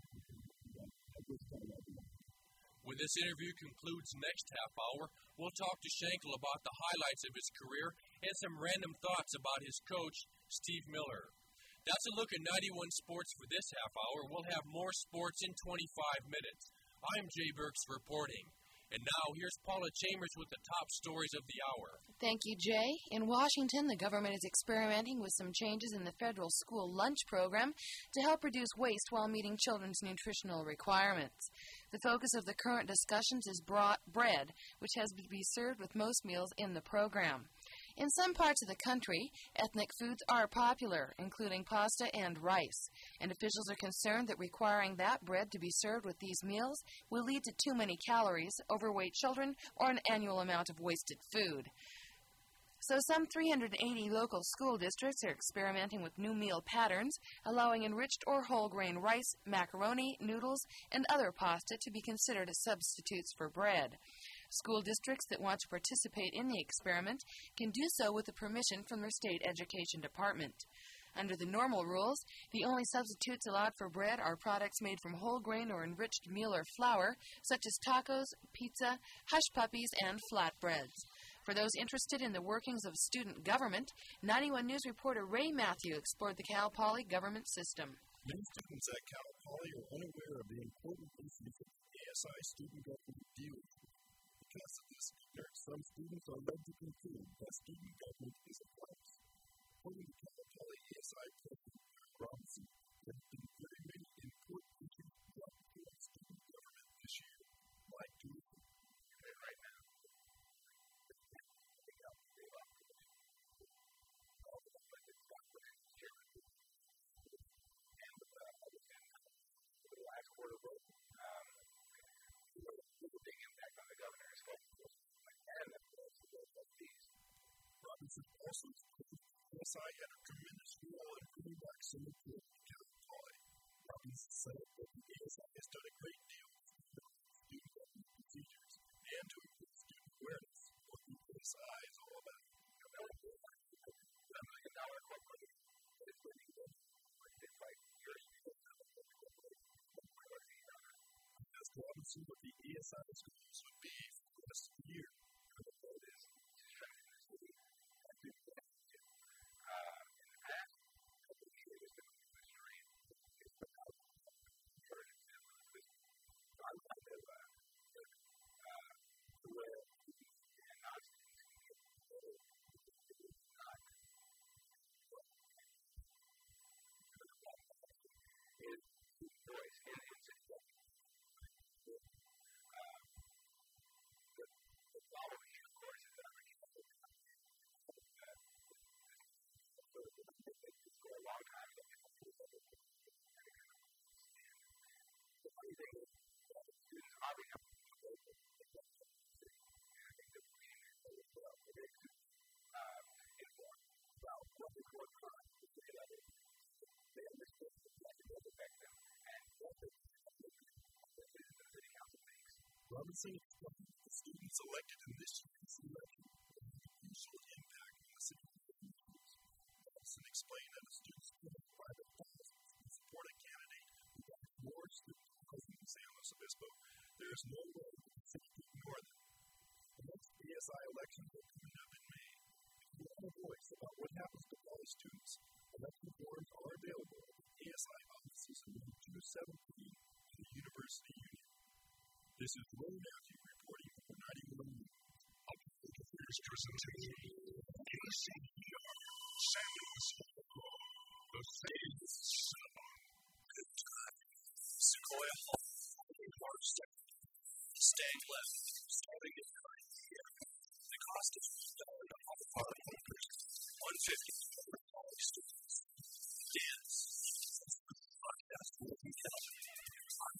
Speaker 10: but at this time, I don't.
Speaker 19: When this interview concludes next half hour, we'll talk to Shankle about the highlights of his career and some random thoughts about his coach, Steve Miller. That's a look at ninety-one Sports for this half hour. We'll have more sports in twenty-five minutes. I'm Jay Burks reporting. And now, here's Paula Chambers with the top stories of the hour.
Speaker 4: Thank you, Jay. In Washington, the government is experimenting with some changes in the federal school lunch program to help reduce waste while meeting children's nutritional requirements. The focus of the current discussions is brought bread, which has to be served with most meals in the program. In some parts of the country, ethnic foods are popular, including pasta and rice, and officials are concerned that requiring that bread to be served with these meals will lead to too many calories, overweight children, or an annual amount of wasted food. So some three hundred eighty local school districts are experimenting with new meal patterns, allowing enriched or whole grain rice, macaroni, noodles, and other pasta to be considered as substitutes for bread. School districts that want to participate in the experiment can do so with the permission from their state education department. Under the normal rules, the only substitutes allowed for bread are products made from whole grain or enriched meal or flour, such as tacos, pizza, hush puppies, and flatbreads. For those interested in the workings of student government, ninety-one News reporter Ray Matthew explored the Cal Poly government system.
Speaker 8: Many students at Cal Poly are unaware of the important issues that A S I student government deals with. Because of this, some students are led to conclude that student government is a farce. According to Cal Poly A S I President Robinson, there have been very many important issues brought to student government this year, like tuition. Right now.
Speaker 2: Last quarter vote, um, with a big impact on the governor's vote, and the fees.
Speaker 8: Robinson also said A S I had a tremendous role in bringing back some of the Cal Poly. Robinson said that the A S I has done a great deal to develop student government procedures and to improve student awareness of what the A S I is all about.
Speaker 2: A million dollar corporate is winning them. It's like your
Speaker 8: Robinson, what the A S I's goals would be for the rest of the year.
Speaker 2: The vote is to strengthen the city and to uh, in the past, a couple of years ago, the street is without for an example of this. So I would like to, uh, uh, to where and not students can get voted not is voice in in city government. Following, of course, is that for a long time. The funny thing is that students are becoming informed about what the court crimes is together. They understand what it does affect them and what the decisions the city council makes.
Speaker 8: Robinson explained that the students elected in this year's election will have a crucial impact on the city communities. Robinson explained that the students can apply their thousands to support a candidate who got more student housing in San Luis Obispo. There is no way that the city can ignore them. The next A S I elections are coming up in May. If you want a voice about what happens to all the students, election forms are available at the A S I offices in room two seventeen in the University Union. This is Ray Matthew reporting for ninety-one News. Up to the first presentation, A C P R, San Luis Obispo, the Phase seven. Good time.
Speaker 3: Sequoia Hall, March second. Staying left, starting at nine p.m. The cost is one dollar to all party members, one hundred fifty dollars for all students. Dance. Podcast will be held on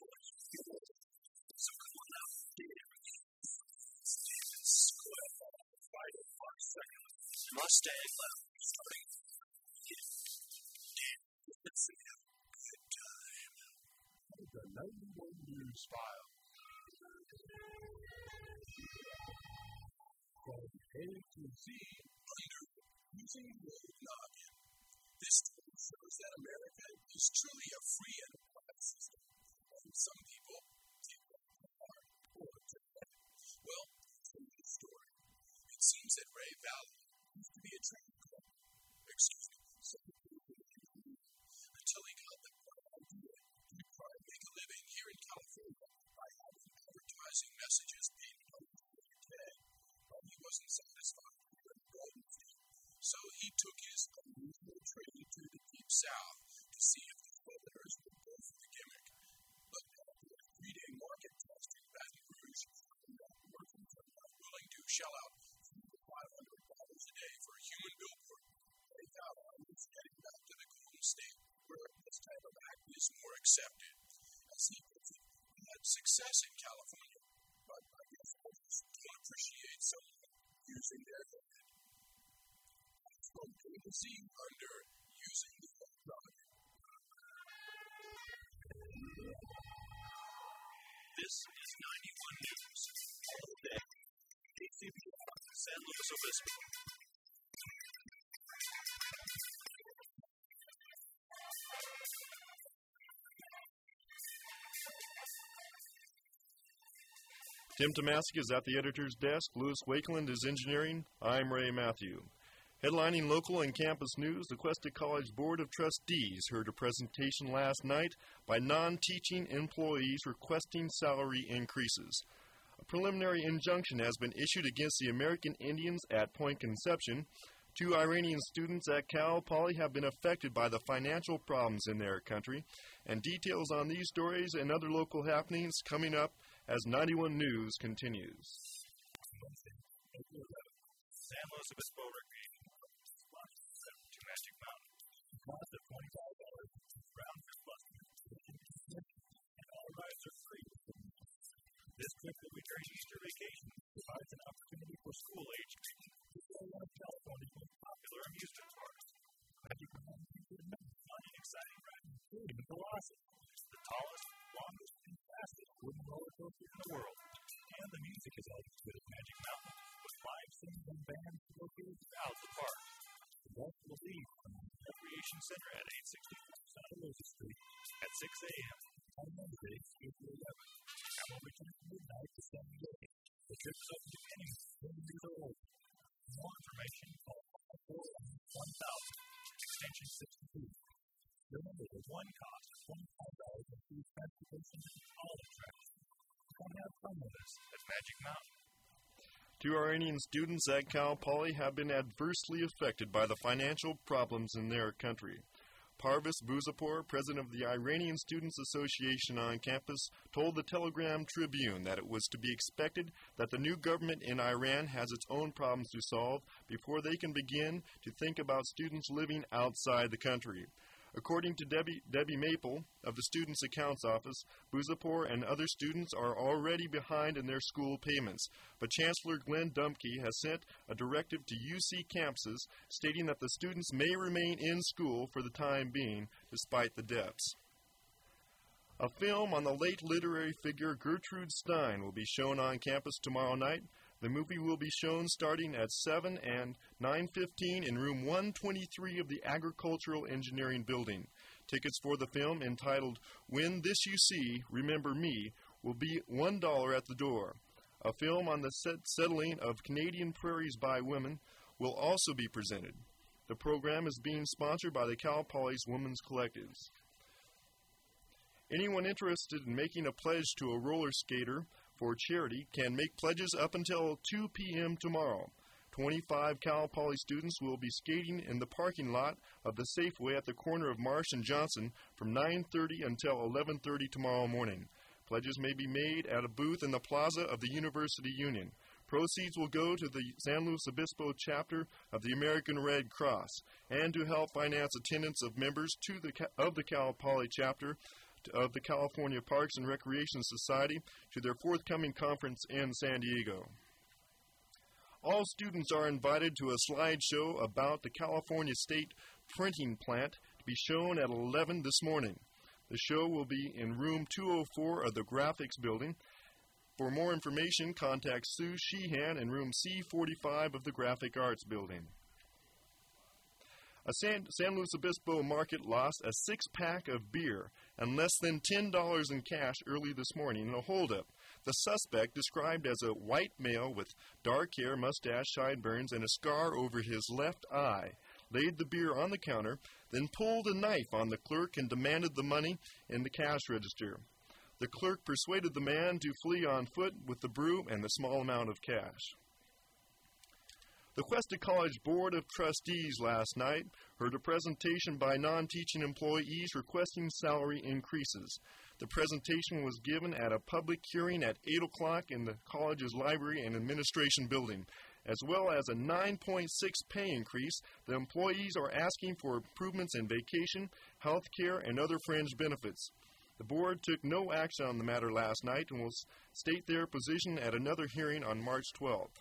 Speaker 3: So come on out, Sequoia Hall, Friday, March second. Mustang left, starting at Let's see a good time.
Speaker 8: The ninety-one News File. From A to Z, under using road login. This tool shows that America is truly a free enterprise system. And some people think that they are poor today. Well, it's a new story. It seems that Ray Valley used to be a training club. Excuse me, until he got the bright idea to try and make a living here in California by having advertising messages messages being posted every day, but he wasn't satisfied with what the Ravens did. So he took his unusual trip to the Deep South to see if the Southerners would go for the gimmick. But after a three-day market test in Baton Rouge, workers are not willing to shell out five hundred dollars a day for a human billboard. They thought I was getting back to the Golden State, where this type of act is more accepted. As he puts it, we had success in California, but I guess others don't appreciate someone using their head. That's from A to Z under Using the Head Project.
Speaker 3: This is ninety-one News. All day. K C B R, San Luis Obispo.
Speaker 20: Tim Tomasic is at the editor's desk. Louis Wakeland is engineering. I'm Ray Matthew. Headlining local and campus news, the Cuesta College Board of Trustees heard a presentation last night by non-teaching employees requesting salary increases. A preliminary injunction has been issued against the American Indians at Point Conception. Two Iranian students at Cal Poly have been affected by the financial problems in their country. And details on these stories and other local happenings coming up as ninety-one News continues.
Speaker 3: San Luis Obispo Recreation Park to Magic Mountain. Cost of twenty-five dollars round trip bus and all rides are free. This trip will be during Easter vacation provides an opportunity for school-age kids to go to one of California's most popular amusement parks. Magic Mountain features many fun and exciting rides, including the Velocity, the tallest, longest, and fastest wooden roller coaster in the world. And the music is always good at Magic Mountain, with live singing and bands located throughout the park. The rest will be from the Recreation Center at eight sixty-four Santa Rosa Street at six a.m. on Wednesday, April eleventh. And will return from midnight to seven a.m. The trip is open to anyone twenty years old. For more information, call five four one thousand, extension sixty-two. Remember the one cost of twenty-five dollars includes transportation to all attractions. Come have fun with us at Magic Mountain.
Speaker 20: Two Iranian students at Cal Poly have been adversely affected by the financial problems in their country. Parvis Buzapur, president of the Iranian Students Association on campus, told the Telegram Tribune that it was to be expected that the new government in Iran has its own problems to solve before they can begin to think about students living outside the country. According to Debbie, Debbie Maple of the Students' Accounts Office, Buzapur and other students are already behind in their school payments, but Chancellor Glenn Dumke has sent a directive to U C campuses stating that the students may remain in school for the time being, despite the debts. A film on the late literary figure Gertrude Stein will be shown on campus tomorrow night. The movie will be shown starting at seven and nine fifteen in room one twenty-three of the Agricultural Engineering Building. Tickets for the film, entitled When This You See, Remember Me, will be one dollar at the door. A film on the set settling of Canadian prairies by women will also be presented. The program is being sponsored by the Cal Poly's Women's Collectives. Anyone interested in making a pledge to a roller skater for charity can make pledges up until two p.m. tomorrow. twenty-five Cal Poly students will be skating in the parking lot of the Safeway at the corner of Marsh and Johnson from nine thirty until eleven thirty tomorrow morning. Pledges may be made at a booth in the plaza of the University Union. Proceeds will go to the San Luis Obispo chapter of the American Red Cross and to help finance attendance of members to the of the Cal Poly chapter of the California Parks and Recreation Society to their forthcoming conference in San Diego. All students are invited to a slideshow about the California State Printing Plant to be shown at eleven this morning. The show will be in room two oh four of the Graphics Building. For more information, contact Sue Sheehan in room C forty-five of the Graphic Arts Building. A San, San Luis Obispo market lost a six-pack of beer and less than ten dollars in cash early this morning in a holdup. The suspect, described as a white male with dark hair, mustache, sideburns, and a scar over his left eye, laid the beer on the counter, then pulled a knife on the clerk and demanded the money in the cash register. The clerk persuaded the man to flee on foot with the broom and the small amount of cash. The Cuesta College Board of Trustees last night heard a presentation by non-teaching employees requesting salary increases. The presentation was given at a public hearing at eight o'clock in the college's library and administration building. As well as a nine point six pay increase, the employees are asking for improvements in vacation, health care, and other fringe benefits. The board took no action on the matter last night and will state their position at another hearing on March twelfth.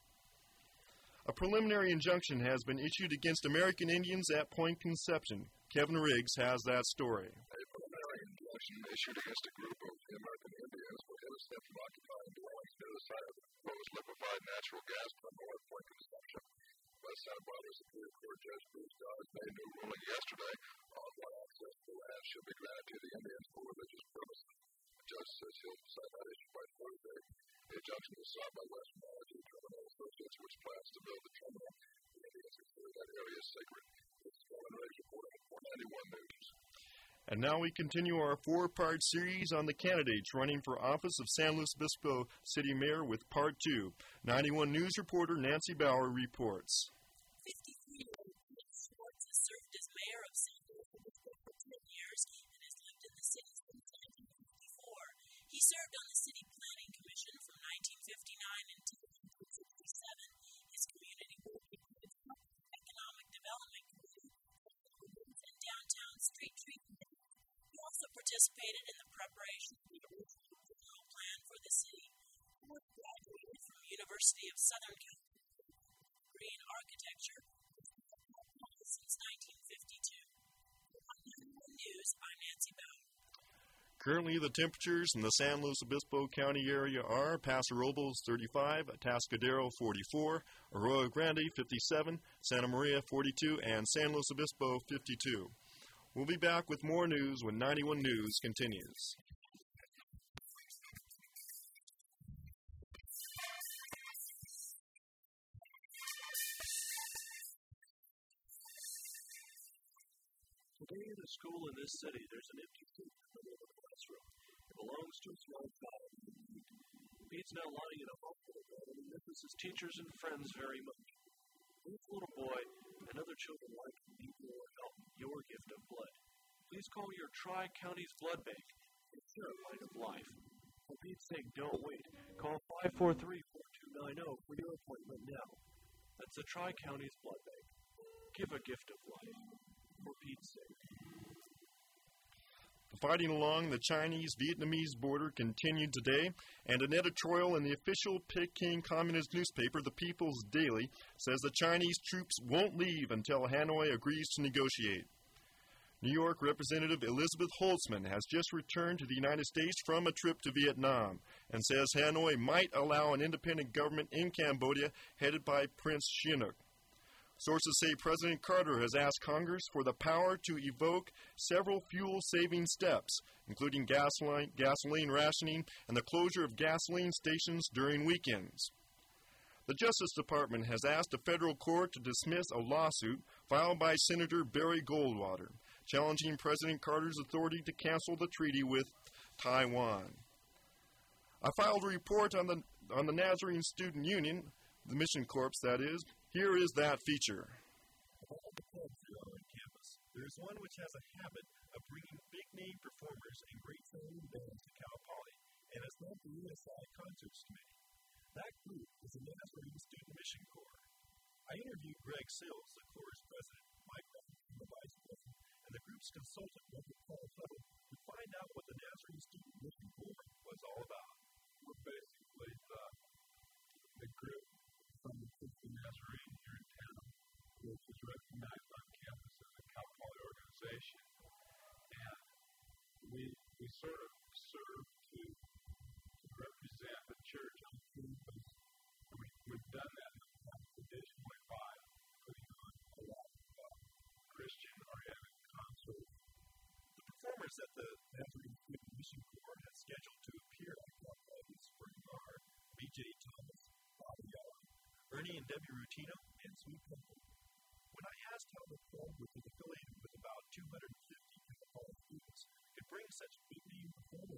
Speaker 20: A preliminary injunction has been issued against American Indians at Point Conception. Kevin Riggs has that story.
Speaker 8: A preliminary injunction issued against a group of American Indians prohibits them from occupying dwellings near the site of the proposed liquefied natural gas terminal at Point Conception. West Side Barbara Superior Court Judge Bruce Dodge made a new ruling yesterday on what access to the land should be granted to the Indians for religious purposes. The judge says he'll decide that issue by Thursday. The injunction was sought by Western Energy Terminal Associates, which plans to build the terminal. The Indians consider that area sacred. This is Kevin Riggs reporting at four ninety-one News.
Speaker 20: And now we continue our four-part series on the candidates running for office of San Luis Obispo City Mayor with Part two. ninety-one News reporter Nancy Bauer reports.
Speaker 9: fifty-three-year-old Pete Schwartz has served as mayor of San Luis Obispo for ten years and has lived in the city since nineteen fifty-four. He served on the City Planning Commission from nineteen fifty-nine until nineteen sixty-seven. His community work includes economic development committee and downtown street treatment. He also participated in the preparation of the original general plan for the city. Schwartz graduated from University of Southern California, degree in architecture, since nineteen fifty-two. On ninety-one News, I'm Nancy Bauer.
Speaker 20: Currently, the temperatures in the San Luis Obispo County area are Paso Robles thirty-five, Atascadero forty-four, Arroyo Grande fifty-seven, Santa Maria forty-two, and San Luis Obispo fifty-two. We'll be back with more news when ninety-one News continues.
Speaker 12: Today in a school in this city, there's an empty seat in the middle of the classroom. It belongs to a small child. Pete's now lying in a hospital bed and he misses his teachers and friends very much. This little boy and other children like him need more help, your gift of blood. Please call your Tri-Counties Blood Bank and share a light of life. For Pete's sake, don't wait. Call five four three, four two nine zero for your appointment now. That's the Tri-Counties Blood Bank. Give a gift of life. For Pete's sake.
Speaker 20: The fighting along the Chinese-Vietnamese border continued today, and an editorial in the official Peking Communist newspaper, The People's Daily, says the Chinese troops won't leave until Hanoi agrees to negotiate. New York Representative Elizabeth Holtzman has just returned to the United States from a trip to Vietnam and says Hanoi might allow an independent government in Cambodia headed by Prince Sihanouk. Sources say President Carter has asked Congress for the power to evoke several fuel-saving steps, including gasoline, gasoline rationing and the closure of gasoline stations during weekends. The Justice Department has asked a federal court to dismiss a lawsuit filed by Senator Barry Goldwater, challenging President Carter's authority to cancel the treaty with Taiwan. I filed a report on the on the Nazarene Student Union, the Mission Corps, that is. Here is that feature.
Speaker 12: Of all the clubs there are on campus, there is one which has a habit of bringing big-name performers and great-sounding bands to Cal Poly, and has led the U S I Concerts Committee. That group is the Nazarene Student Mission Corps. I interviewed Greg Sills, the Corps' president, Mike Button, the vice president, and the group's consultant, Mister Paul Tuttle, to find out what the Nazarene Student Mission Corps was all about.
Speaker 6: We're basically the, the group from the Christian Nazarene here in town, which is recognized on campus as a Cal Poly organization. And we we sort of serve to, to represent the church on campus. We, we've done that in the past traditionally by putting on a lot of uh, Christian-oriented concerts.
Speaker 12: The performers that the Nazarene Student Mission Corps has scheduled to appear at Cal Poly this spring are B J Thomas, Bobby Allen, Ernie and Debbie Rutino, and Sweet Temple. When I asked how the club, which is affiliated with about two hundred fifty Cal Poly students, could bring such big-name performers in,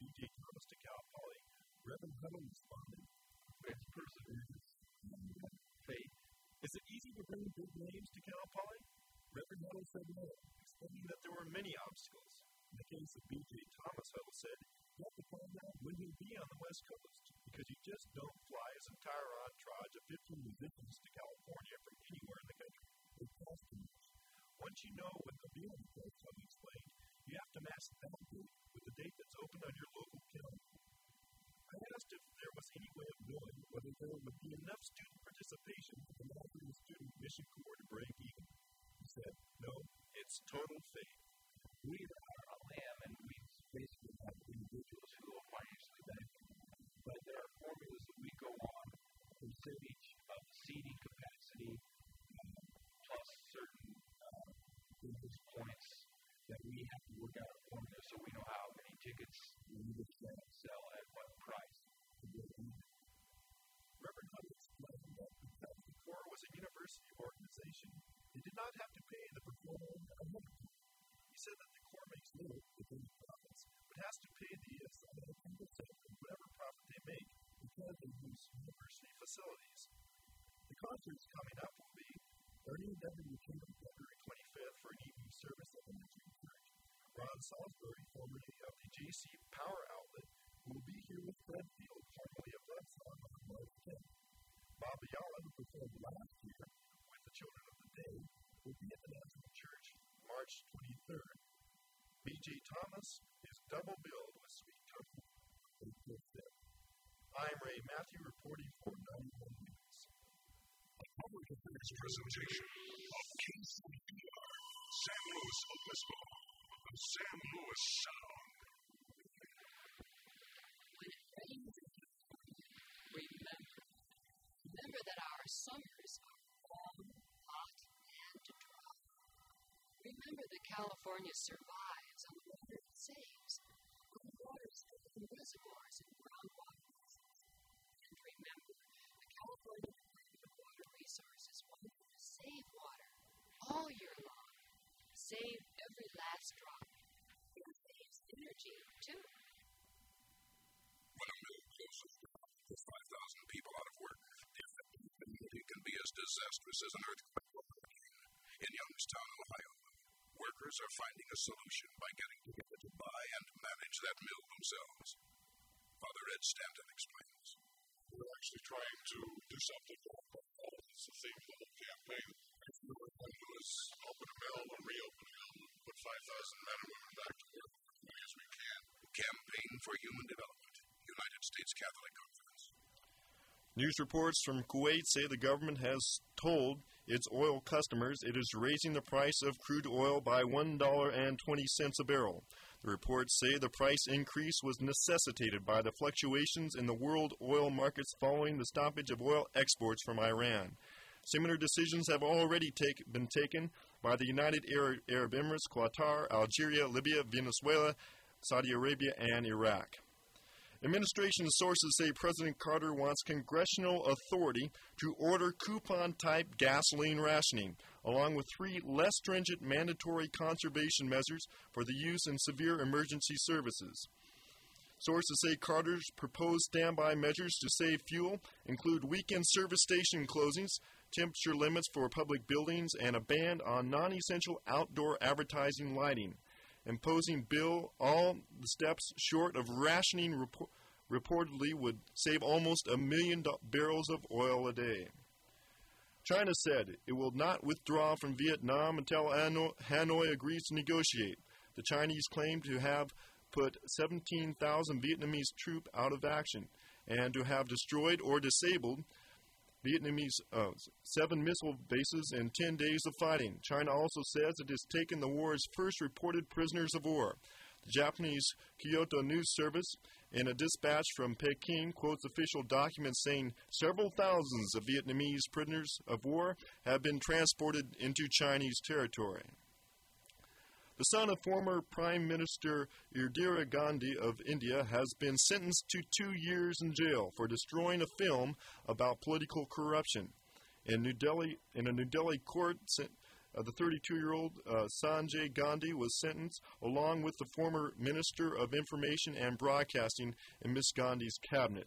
Speaker 8: B J Thomas to Cal Poly, Reverend Huddle responded, "It's perseverance and uh, faith. Is it easy to bring big names to Cal Poly?" Reverend Huddle said no, explaining that there were many obstacles. In the case of B J Thomas, Huddle said, "You have to find out when he'll be on the West Coast, because you just don't fly his entire entourage of fifteen musicians to California from anywhere in the country. It costs too much. Once you know when they'll be on the coast," Huddle explained, "you have to match that date with the date that's open on your local calendar." I asked if there was any way of knowing whether there would be enough student participation for the National Student Mission Corps to break even. He said, "No, it's total faith. We are a lamb, and we basically have individuals who will financially benefit. But there are formulas that we go on, percentage of the seating capacity, uh, plus certain uh, business points that we have to work out a formula so we know how many tickets we need to sell at what price." Reverend Huddle explained that because the Corps was a university organization, they did not have to pay the performer a hundred. He said that the Corps makes little within the profits, but has to pay the assignment ten percent of whatever profit they make because they use university facilities. The concerts coming up will be Ernie W. King on February twenty-fifth for an evening service at the Lutheran Church. Ron Salisbury, formerly of the J C Power Outlet, will be here with Fred Field, formerly of Bloodstone, on March tenth. Bob Ayala, who performed last year with the Children of the Day, will be at the National Church March twenty-third. B J Thomas is double billed with Sweet Company. I'm Ray Matthew reporting for ninety-one News. A public affairs presentation of K C P R, San Luis Obispo, the San Luis Sound.
Speaker 4: When it rains, remember, remember that our summers are warm, hot, and dry. Remember that California survives on the water it saves, on the water stored in reservoirs and groundwater. And remember, the California Department of Water Resources wants you to save water all year long. Save every last drop. It saves energy, too.
Speaker 8: When a mill closes down with five thousand people out of work, the effect on the community can be as disastrous as an earthquake. In Youngstown, Ohio, workers are finding a solution by getting together to buy and manage that mill themselves. Father Ed Stanton explains. We're actually trying to do something for all. It's the theme of the whole campaign. If we were going to do is open a mill or reopen a mill and put five thousand men and women back to work as quickly as we can. Campaign for Human Development, United States Catholic Conference.
Speaker 20: News reports from Kuwait say the government has told its oil customers it is raising the price of crude oil by one dollar and twenty cents a barrel. The reports say the price increase was necessitated by the fluctuations in the world oil markets following the stoppage of oil exports from Iran. Similar decisions have already take, been taken by the United Arab Emirates, Qatar, Algeria, Libya, Venezuela, Saudi Arabia, and Iraq. Administration sources say President Carter wants congressional authority to order coupon-type gasoline rationing, along with three less stringent mandatory conservation measures for the use in severe emergency services. Sources say Carter's proposed standby measures to save fuel include weekend service station closings, temperature limits for public buildings, and a ban on non-essential outdoor advertising lighting. Imposing bill all the steps short of rationing report, reportedly would save almost a million do- barrels of oil a day. China said it will not withdraw from Vietnam until Hanoi, Hanoi agrees to negotiate. The Chinese claim to have put seventeen thousand Vietnamese troops out of action and to have destroyed or disabled Vietnamese uh, seven missile bases in ten days of fighting. China also says it has taken the war's first reported prisoners of war. The Japanese Kyoto News Service, in a dispatch from Peking, quotes official documents saying several thousands of Vietnamese prisoners of war have been transported into Chinese territory. The son of former Prime Minister Indira Gandhi of India has been sentenced to two years in jail for destroying a film about political corruption. In New Delhi, in a New Delhi court, uh, the thirty-two-year-old uh, Sanjay Gandhi was sentenced, along with the former Minister of Information and Broadcasting in Miss Gandhi's cabinet.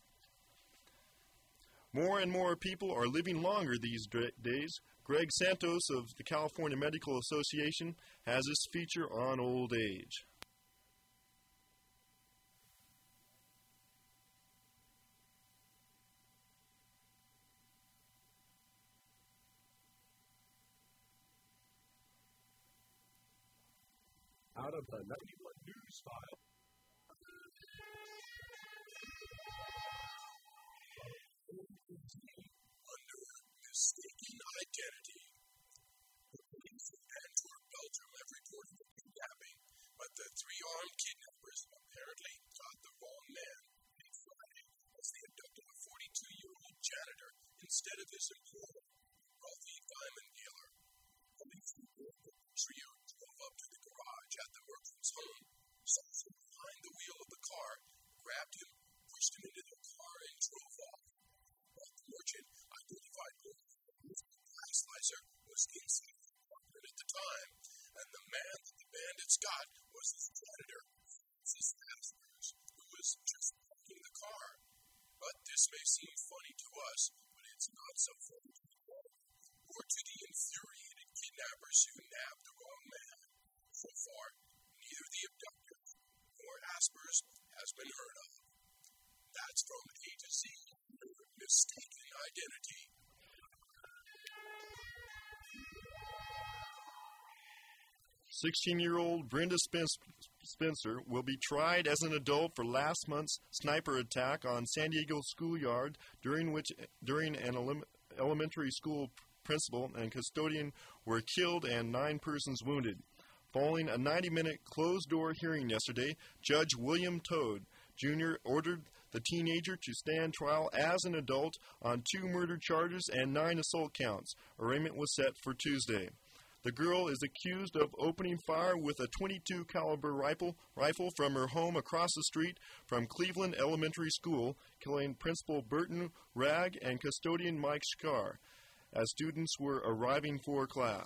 Speaker 20: More and more people are living longer these days. Greg Santos of the California Medical Association has his feature on old age.
Speaker 2: Out of the ninety-one News File.
Speaker 8: Under mistaken identity. The police in Antwerp, Belgium have reported a kidnapping, but the three armed kidnappers apparently got the wrong man late Friday as they abducted a forty-two-year-old janitor instead of his employer, Ralphie Weimangaler. Police report that the trio drove up to the garage at the workman's home, saw him behind the wheel of the car, grabbed him, pushed him into the car, and drove off. While the merchant identified him as the glass slicer was inside the apartment at the time, and the man that the bandits got was his janitor, Francis Aspers, who was just parking the car. But this may seem funny to us, but it's not so funny to the world, or to the infuriated kidnappers who nabbed the wrong man. So far, neither the abductors nor Aspers has been heard of. That's from A to Z, Mistaken Identity.
Speaker 20: sixteen-year-old Brenda Spencer will be tried as an adult for last month's sniper attack on San Diego schoolyard, during which during an ele- elementary school principal and custodian were killed and nine persons wounded. Following a ninety-minute closed-door hearing yesterday, Judge William Toad, Junior ordered the teenager to stand trial as an adult on two murder charges and nine assault counts. Arraignment was set for Tuesday. The girl is accused of opening fire with a twenty-two caliber rifle, rifle from her home across the street from Cleveland Elementary School, killing Principal Burton Ragg and custodian Mike Scar as students were arriving for class.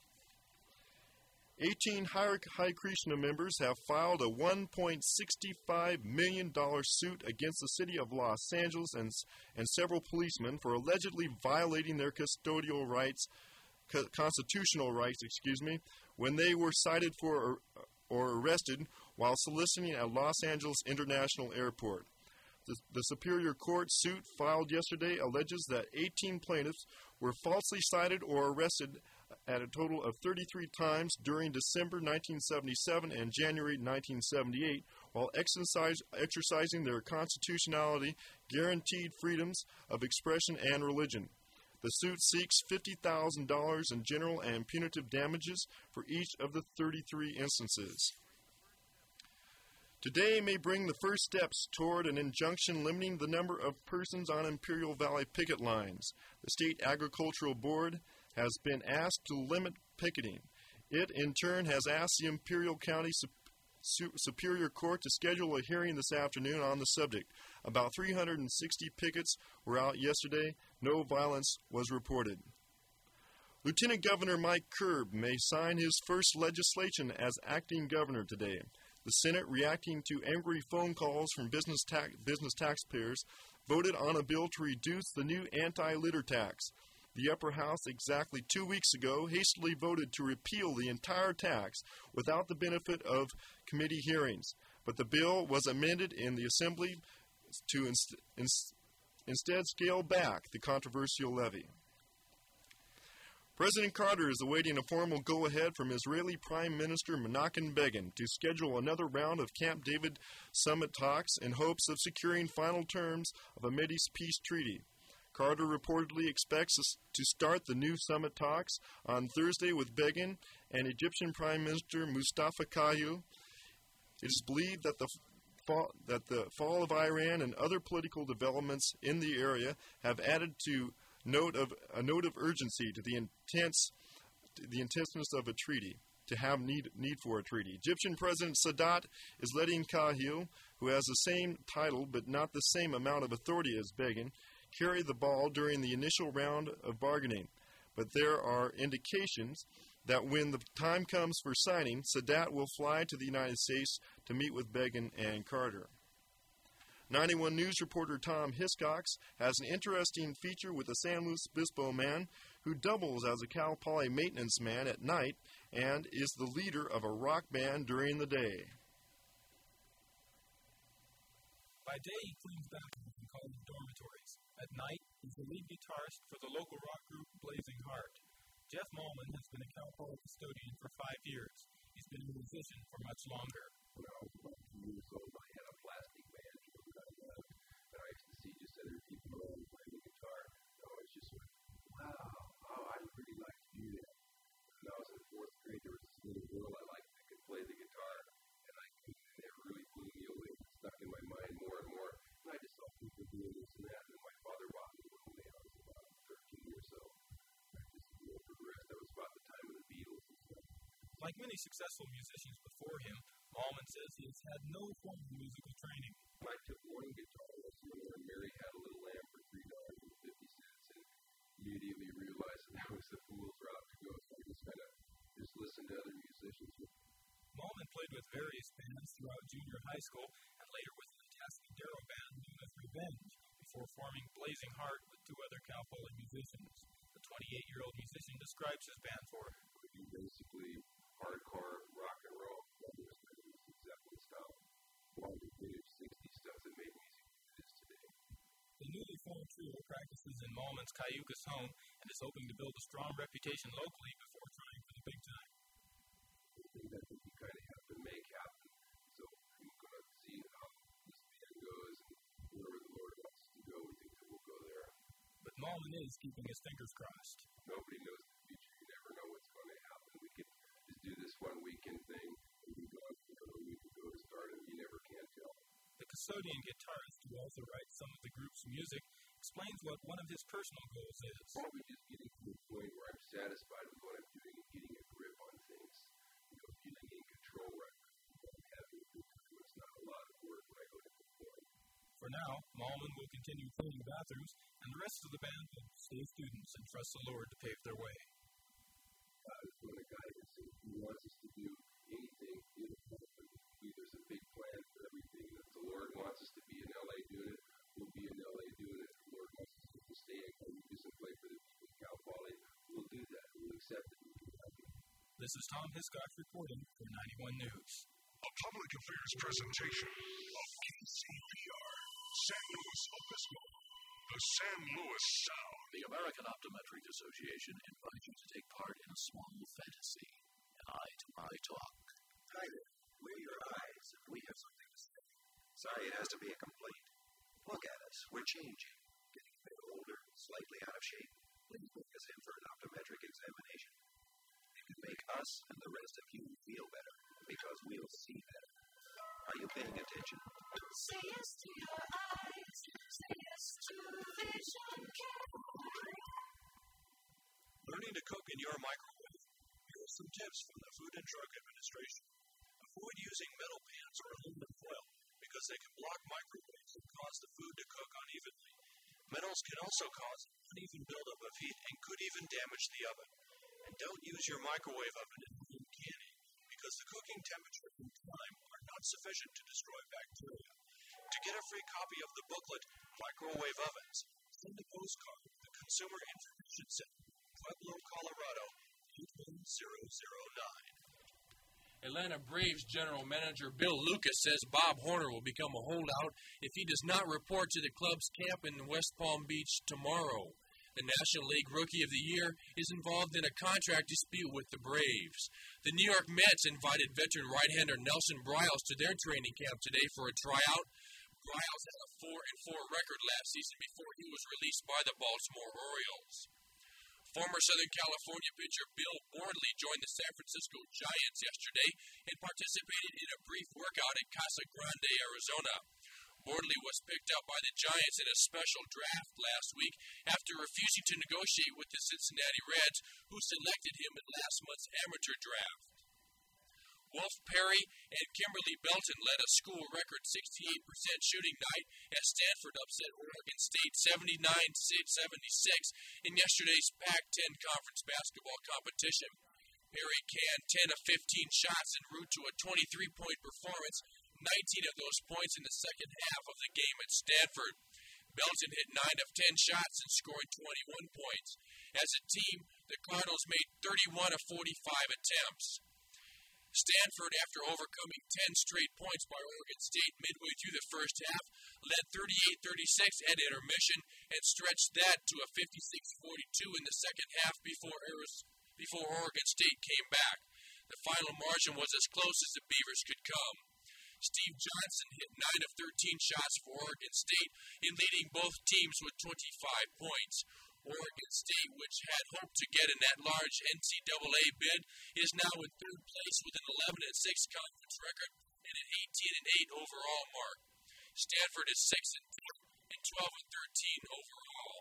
Speaker 20: eighteen Hare Krishna members have filed a one point six five million dollars suit against the city of Los Angeles and, and several policemen for allegedly violating their custodial rights, co- constitutional rights, excuse me, when they were cited for or, or arrested while soliciting at Los Angeles International Airport. The, the Superior Court suit filed yesterday alleges that eighteen plaintiffs were falsely cited or arrested at a total of thirty-three times during December nineteen seventy-seven and January nineteen seventy-eight, while exercise, exercising their constitutionality guaranteed freedoms of expression and religion. The suit seeks fifty thousand dollars in general and punitive damages for each of the thirty-three instances. Today may bring the first steps toward an injunction limiting the number of persons on Imperial Valley picket lines. The State Agricultural Board has been asked to limit picketing. It, in turn, has asked the Imperial County Sup- Su- Superior Court to schedule a hearing this afternoon on the subject. About three hundred sixty pickets were out yesterday. No violence was reported. Lieutenant Governor Mike Curb may sign his first legislation as acting governor today. The Senate, reacting to angry phone calls from business, ta- business taxpayers, voted on a bill to reduce the new anti-litter tax. The upper house, exactly two weeks ago, hastily voted to repeal the entire tax without the benefit of committee hearings. But the bill was amended in the Assembly to inst- inst- instead scale back the controversial levy. President Carter is awaiting a formal go-ahead from Israeli Prime Minister Menachem Begin to schedule another round of Camp David summit talks in hopes of securing final terms of a Mideast peace treaty. Carter reportedly expects to start the new summit talks on Thursday with Begin and Egyptian Prime Minister Mustafa Kayu. It is believed that the fall, that the fall of Iran and other political developments in the area have added to note of a note of urgency to the intense to the intenseness of a treaty, to have need need for a treaty. Egyptian President Sadat is letting Kahil, who has the same title but not the same amount of authority as Begin, carry the ball during the initial round of bargaining. but there are indications that when the time comes for signing, Sadat will fly to the United States to meet with Begin and Carter. ninety-one News reporter Tom Hiscox has an interesting feature with a San Luis Obispo man who doubles as a Cal Poly maintenance man at night and is the leader of a rock band during the day.
Speaker 2: By day, he cleans bathrooms and college dormitories. At night, he's the lead guitarist for the local rock group Blazing Heart. Jeff Malman has been a Cal Poly custodian for five years. He's been a musician for much longer.
Speaker 10: When I was about two years old, I had a plastic banjo that I, uh, I used to see just other people around playing the guitar. And I always just went, wow, oh, I'd really like to do that. When I was in fourth grade, there was this little girl I liked that could play the guitar, and I couldn't, and it really blew me away. It stuck in my mind more and more, and I just saw people doing this and that, and my father bought me one when I was about thirteen years old. I just, you know, progressed. That was about the time of the Beatles and stuff.
Speaker 2: Like many successful musicians before him, Malman says he has had no formal musical training.
Speaker 10: I took one guitar lesson when Mary Had a Little Lamb for three dollars and fifty cents, and immediately realized that that was the fool's route to go, so I just kind of just listened to other musicians.
Speaker 2: Malman played with various bands throughout junior high school and later with an Atascadero band known as Revenge, before forming Blazing Heart with two other Cal Poly musicians. The twenty-eight-year-old musician describes his band for her.
Speaker 10: We do basically hardcore rock and roll, Zeppelin style, long vintage sixties stuff that made music it is today.
Speaker 2: The newly formed trio practices in Malman's Cayucas home and is hoping to build a strong reputation locally before trying for the big time.
Speaker 10: The thing that we kind of have to make happen, so we're going to see how this band goes, and wherever the Lord wants us to go, we think that we'll go there.
Speaker 2: But Malman is keeping his fingers crossed.
Speaker 10: Nobody knows the future. You never know what's going to happen. We could just do this one weekend thing, and we go another week ago to start, and you never can tell.
Speaker 2: The custodian guitarist, who also writes some of the group's music, explains what one of his personal goals is.
Speaker 10: Probably just getting to the point where I'm satisfied with what I'm doing and getting a grip on things. You know, feeling in control right now. I'm having a good time. It's not a lot of work when I go to perform.
Speaker 2: For now, Malman will continue cleaning bathrooms, and the rest of the band will stay students and trust the Lord to pave their way.
Speaker 10: God is going to guide us, and if He wants us to do anything, it'll happen. There's a big plan for everything. If the Lord wants us to be in L A doing it, we'll be in L A doing it. If the Lord wants us to stay in Cayucas and play for the people of Cal Poly, we'll do that. We'll accept it.
Speaker 2: This is Tom Hiscox reporting for ninety-one News.
Speaker 8: A public affairs presentation of K C P R, San Luis Obispo, the San Luis Sound.
Speaker 3: The American Optometric Association invites you to take part in a small fantasy, an eye-to-eye talk.
Speaker 21: Hi there. We're your eyes, and we have something to say. Sorry it has to be a complaint. Look at us. We're changing. Getting a bit older, slightly out of shape. Please book us in for an optometric examination. It can make us and the rest of you feel better, because we'll see better. Are you paying attention?
Speaker 11: Say yes to your eyes. Say yes to vision care.
Speaker 22: Learning to cook in your microwave. Here are some tips from the Food and Drug Administration. Avoid using metal pans or aluminum foil because they can block microwaves and cause the food to cook unevenly. Metals can also cause uneven buildup of heat and could even damage the oven. And don't use your microwave oven in home canning because the cooking temperature and time are not sufficient to destroy bacteria. To get a free copy of the booklet, Microwave Ovens, send a postcard to the Consumer Information Center, Pueblo, Colorado, eight one zero zero nine.
Speaker 23: Atlanta Braves General Manager Bill Lucas says Bob Horner will become a holdout if he does not report to the club's camp in West Palm Beach tomorrow. The National League Rookie of the Year is involved in a contract dispute with the Braves. The New York Mets invited veteran right-hander Nelson Briles to their training camp today for a tryout. Briles had a four and four record last season before he was released by the Baltimore Orioles. Former Southern California pitcher Bill Bornley joined the San Francisco Giants yesterday and participated in a brief workout at Casa Grande, Arizona. Bornley was picked up by the Giants in a special draft last week after refusing to negotiate with the Cincinnati Reds, who selected him in last month's amateur draft. Wolf Perry and Kimberly Belton led a school record sixty-eight percent shooting night as Stanford upset Oregon State seventy-nine to seventy-six in yesterday's Pac ten conference basketball competition. Perry canned ten of fifteen shots en route to a twenty-three point performance, nineteen of those points in the second half of the game at Stanford. Belton hit nine of ten shots and scored twenty-one points. As a team, the Cardinals made thirty-one of forty-five attempts. Stanford, after overcoming ten straight points by Oregon State midway through the first half, led thirty-eight thirty-six at intermission and stretched that to a fifty-six forty-two in the second half before, before Oregon State came back. The final margin was as close as the Beavers could come. Steve Johnson hit nine of thirteen shots for Oregon State in leading both teams with twenty-five points. Oregon State, which had hoped to get an at-large N C double A bid, is now in third place with an eleven and six conference record and an eighteen and eight overall mark. Stanford is six and two and twelve and thirteen overall.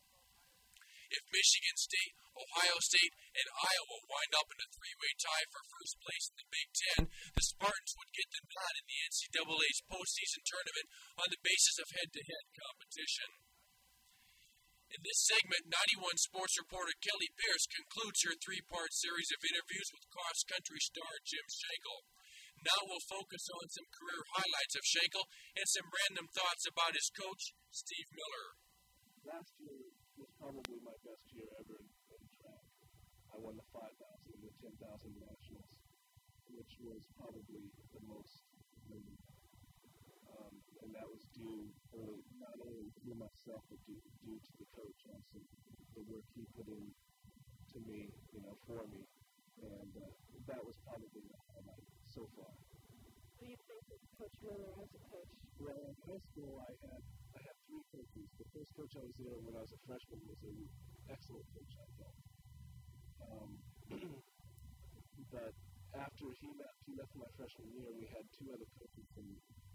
Speaker 23: If Michigan State, Ohio State, and Iowa wind up in a three-way tie for first place in the Big Ten, the Spartans would get the nod in the N C double A's postseason tournament on the basis of head-to-head competition. In this segment, ninety-one sports reporter Kelly Pierce concludes her three-part series of interviews with cross-country star Jim Schenkel. Now we'll focus on some career highlights of Schenkel and some random thoughts about his coach, Steve Miller.
Speaker 10: Last year was probably my best year ever in, in track. I won the five thousand and the ten thousand nationals, which was probably the most amazing. Um, and that was due only, not only to myself, but due, due to the coach, also the work he put in to me, you know, for me. And uh, that was probably the highlight so far.
Speaker 1: What do you think of Coach Miller as a coach?
Speaker 10: Well, in high school, I had I had three coaches. The first coach I was there when I was a freshman was an excellent coach, I thought. Um, but after he left, he left my freshman year, we had two other coaches, and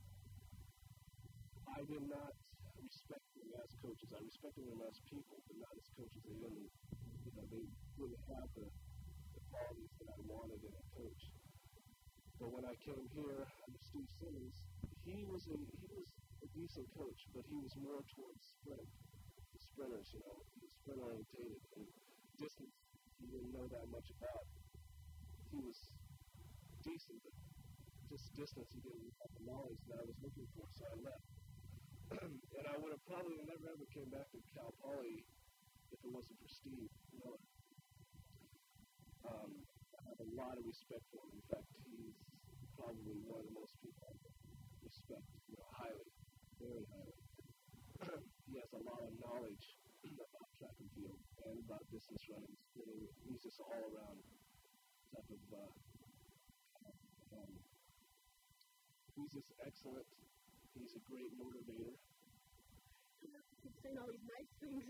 Speaker 10: I did not respect them as coaches. I respected them as people, but not as coaches. They didn't, you know, they didn't have the, the qualities that I wanted in a coach. But when I came here under Steve Simmons, he was a he was a decent coach, but he was more towards sprint, the sprinters, you know, he was sprint orientated, and distance he didn't know that much about. He was decent, but just distance he didn't have the knowledge that I was looking for, so I left. And I would have probably never ever came back to Cal Poly if it wasn't for Steve Miller. Um, I have a lot of respect for him. In fact, he's probably one of the most people I respect, you know, highly, very highly. He has a lot of knowledge about track and field and about distance running. You know, he's just all around type of. Uh, um, he's just excellent. He's a great motivator.
Speaker 1: He's saying all these nice things.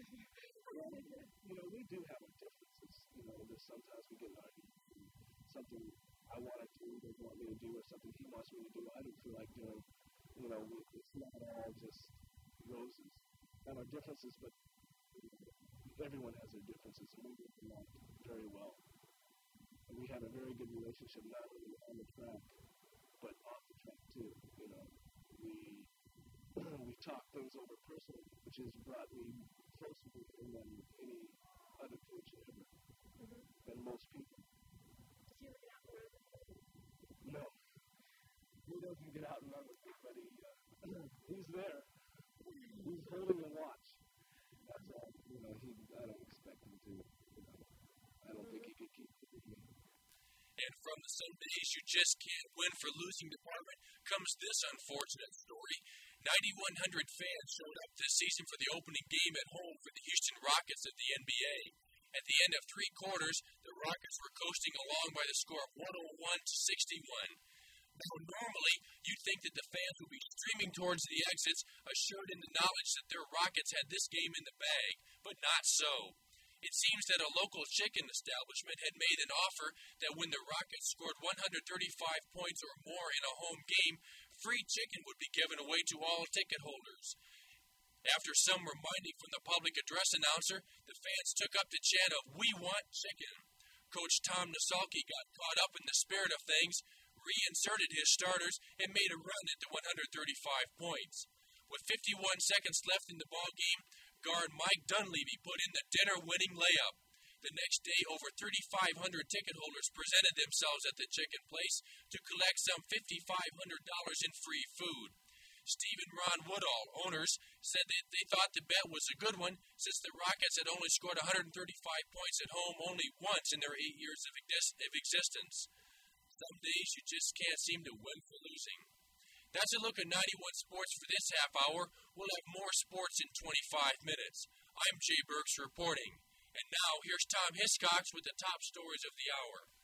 Speaker 10: You know, we do have our differences. You know, there's sometimes we get argued. Something I want to do, they want me to do, or something he wants me to do, I don't feel like doing. You know, we, it's not all just roses. And our differences, but everyone has their differences, and we get along very well. And we have a very good relationship, not only on the track, but off the track too. You know, we we talk things over personally, which has brought me closer to him than any other coach ever, mm-hmm. than most people.
Speaker 1: Does he get out and run with you?
Speaker 10: No. He doesn't get out and run with me, but he, uh, he's there. He's holding the watch. That's all. You know, he, I don't expect him to, you know, I don't think he could keep with me.
Speaker 23: And from the some days you just can't win for losing department comes this unfortunate story. ninety-one hundred fans showed up this season for the opening game at home for the Houston Rockets of the N B A. At the end of three quarters, the Rockets were coasting along by the score of one oh one to sixty-one. Now, normally, you'd think that the fans would be streaming towards the exits, assured in the knowledge that their Rockets had this game in the bag, but not so. It seems that a local chicken establishment had made an offer that when the Rockets scored one hundred thirty-five points or more in a home game, free chicken would be given away to all ticket holders. After some reminding from the public address announcer, the fans took up the chant of, "We want chicken." Coach Tom Nasalki got caught up in the spirit of things, reinserted his starters and made a run at the one hundred thirty-five points. With fifty-one seconds left in the ballgame, guard Mike Dunleavy put in the dinner-winning layup. The next day, over thirty-five hundred ticket holders presented themselves at the Chicken Place to collect some five thousand five hundred dollars in free food. Steve and Ron Woodall, owners, said that they thought the bet was a good one since the Rockets had only scored one hundred thirty-five points at home only once in their eight years of, exist- of existence. Some days you just can't seem to win for losing. That's a look at ninety-one Sports for this half hour. We'll have more sports in twenty-five minutes. I'm Jay Burks reporting. And now, here's Tom Hiscox with the top stories of the hour.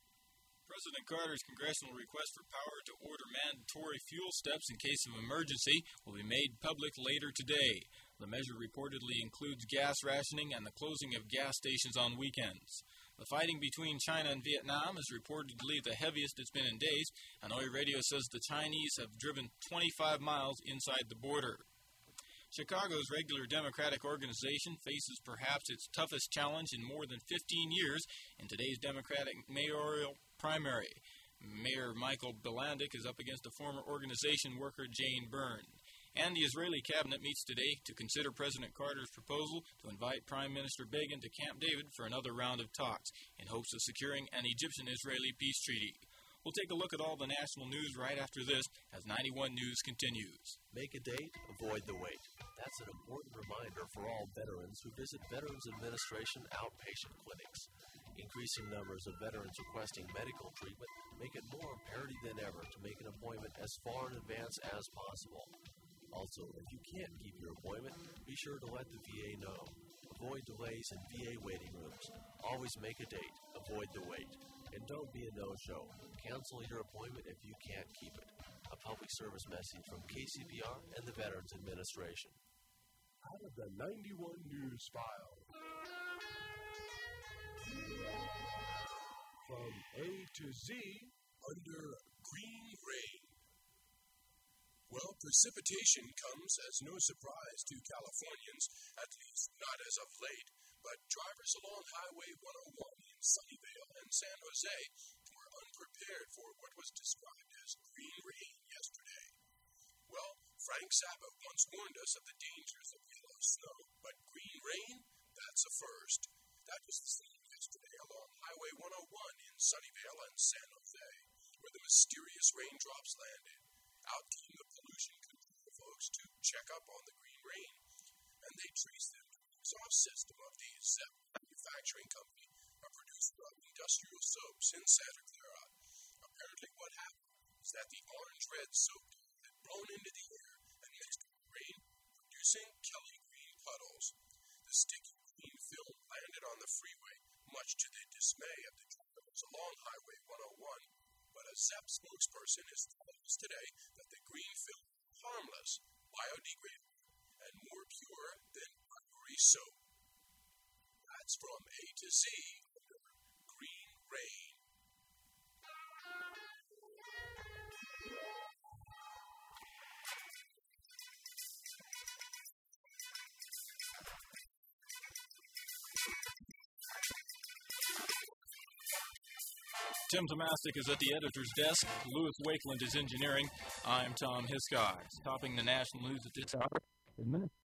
Speaker 5: President Carter's congressional request for power to order mandatory fuel steps in case of emergency will be made public later today. The measure reportedly includes gas rationing and the closing of gas stations on weekends. The fighting between China and Vietnam is reportedly the heaviest it's been in days. Hanoi Radio says the Chinese have driven twenty-five miles inside the border. Chicago's regular Democratic organization faces perhaps its toughest challenge in more than fifteen years in today's Democratic mayoral primary. Mayor Michael Bilandic is up against a former organization worker, Jane Byrne. And the Israeli cabinet meets today to consider President Carter's proposal to invite Prime Minister Begin to Camp David for another round of talks in hopes of securing an Egyptian-Israeli peace treaty. We'll take a look at all the national news right after this as ninety-one News continues.
Speaker 12: Make a date, avoid the wait. That's an important reminder for all veterans who visit Veterans Administration outpatient clinics. Increasing numbers of veterans requesting medical treatment make it more imperative than ever to make an appointment as far in advance as possible. Also, if you can't keep your appointment, be sure to let the V A know. Avoid delays in V A waiting rooms. Always make a date, avoid the wait. And don't be a no-show. Cancel your appointment if you can't keep it. A public service message from K C B R and the Veterans Administration.
Speaker 13: Out of the ninety-one News File. From A to Z,
Speaker 8: under green rain. Well, precipitation comes as no surprise to Californians, at least not as of late, but drivers along Highway one oh one in Sunnyvale and San Jose were unprepared for what was described as green rain yesterday. Well, Frank Zappa once warned us of the dangers of yellow snow, but green rain? That's a first. That was the scene yesterday along Highway one oh one in Sunnyvale and San Jose, where the mysterious raindrops landed. Out came the pollution control folks to check up on the green rain, and they traced them to the exhaust system of the Zepp manufacturing company, a producer of industrial soaps in Santa Clara. Apparently what happened is that the orange-red soap had blown into the air and mixed with the rain, producing Kelly green puddles. The sticky green film landed on the freeway, much to the dismay of the drivers along Highway one oh one. But a Zepp spokesperson is telling us today that the green film is harmless, biodegradable, and more pure than ivory soap. That's from A to Z under green rain.
Speaker 5: Tim Tomastik is at the editor's desk. Louis Wakeland is engineering. I'm Tom Hiscox. Topping the national news at this hour.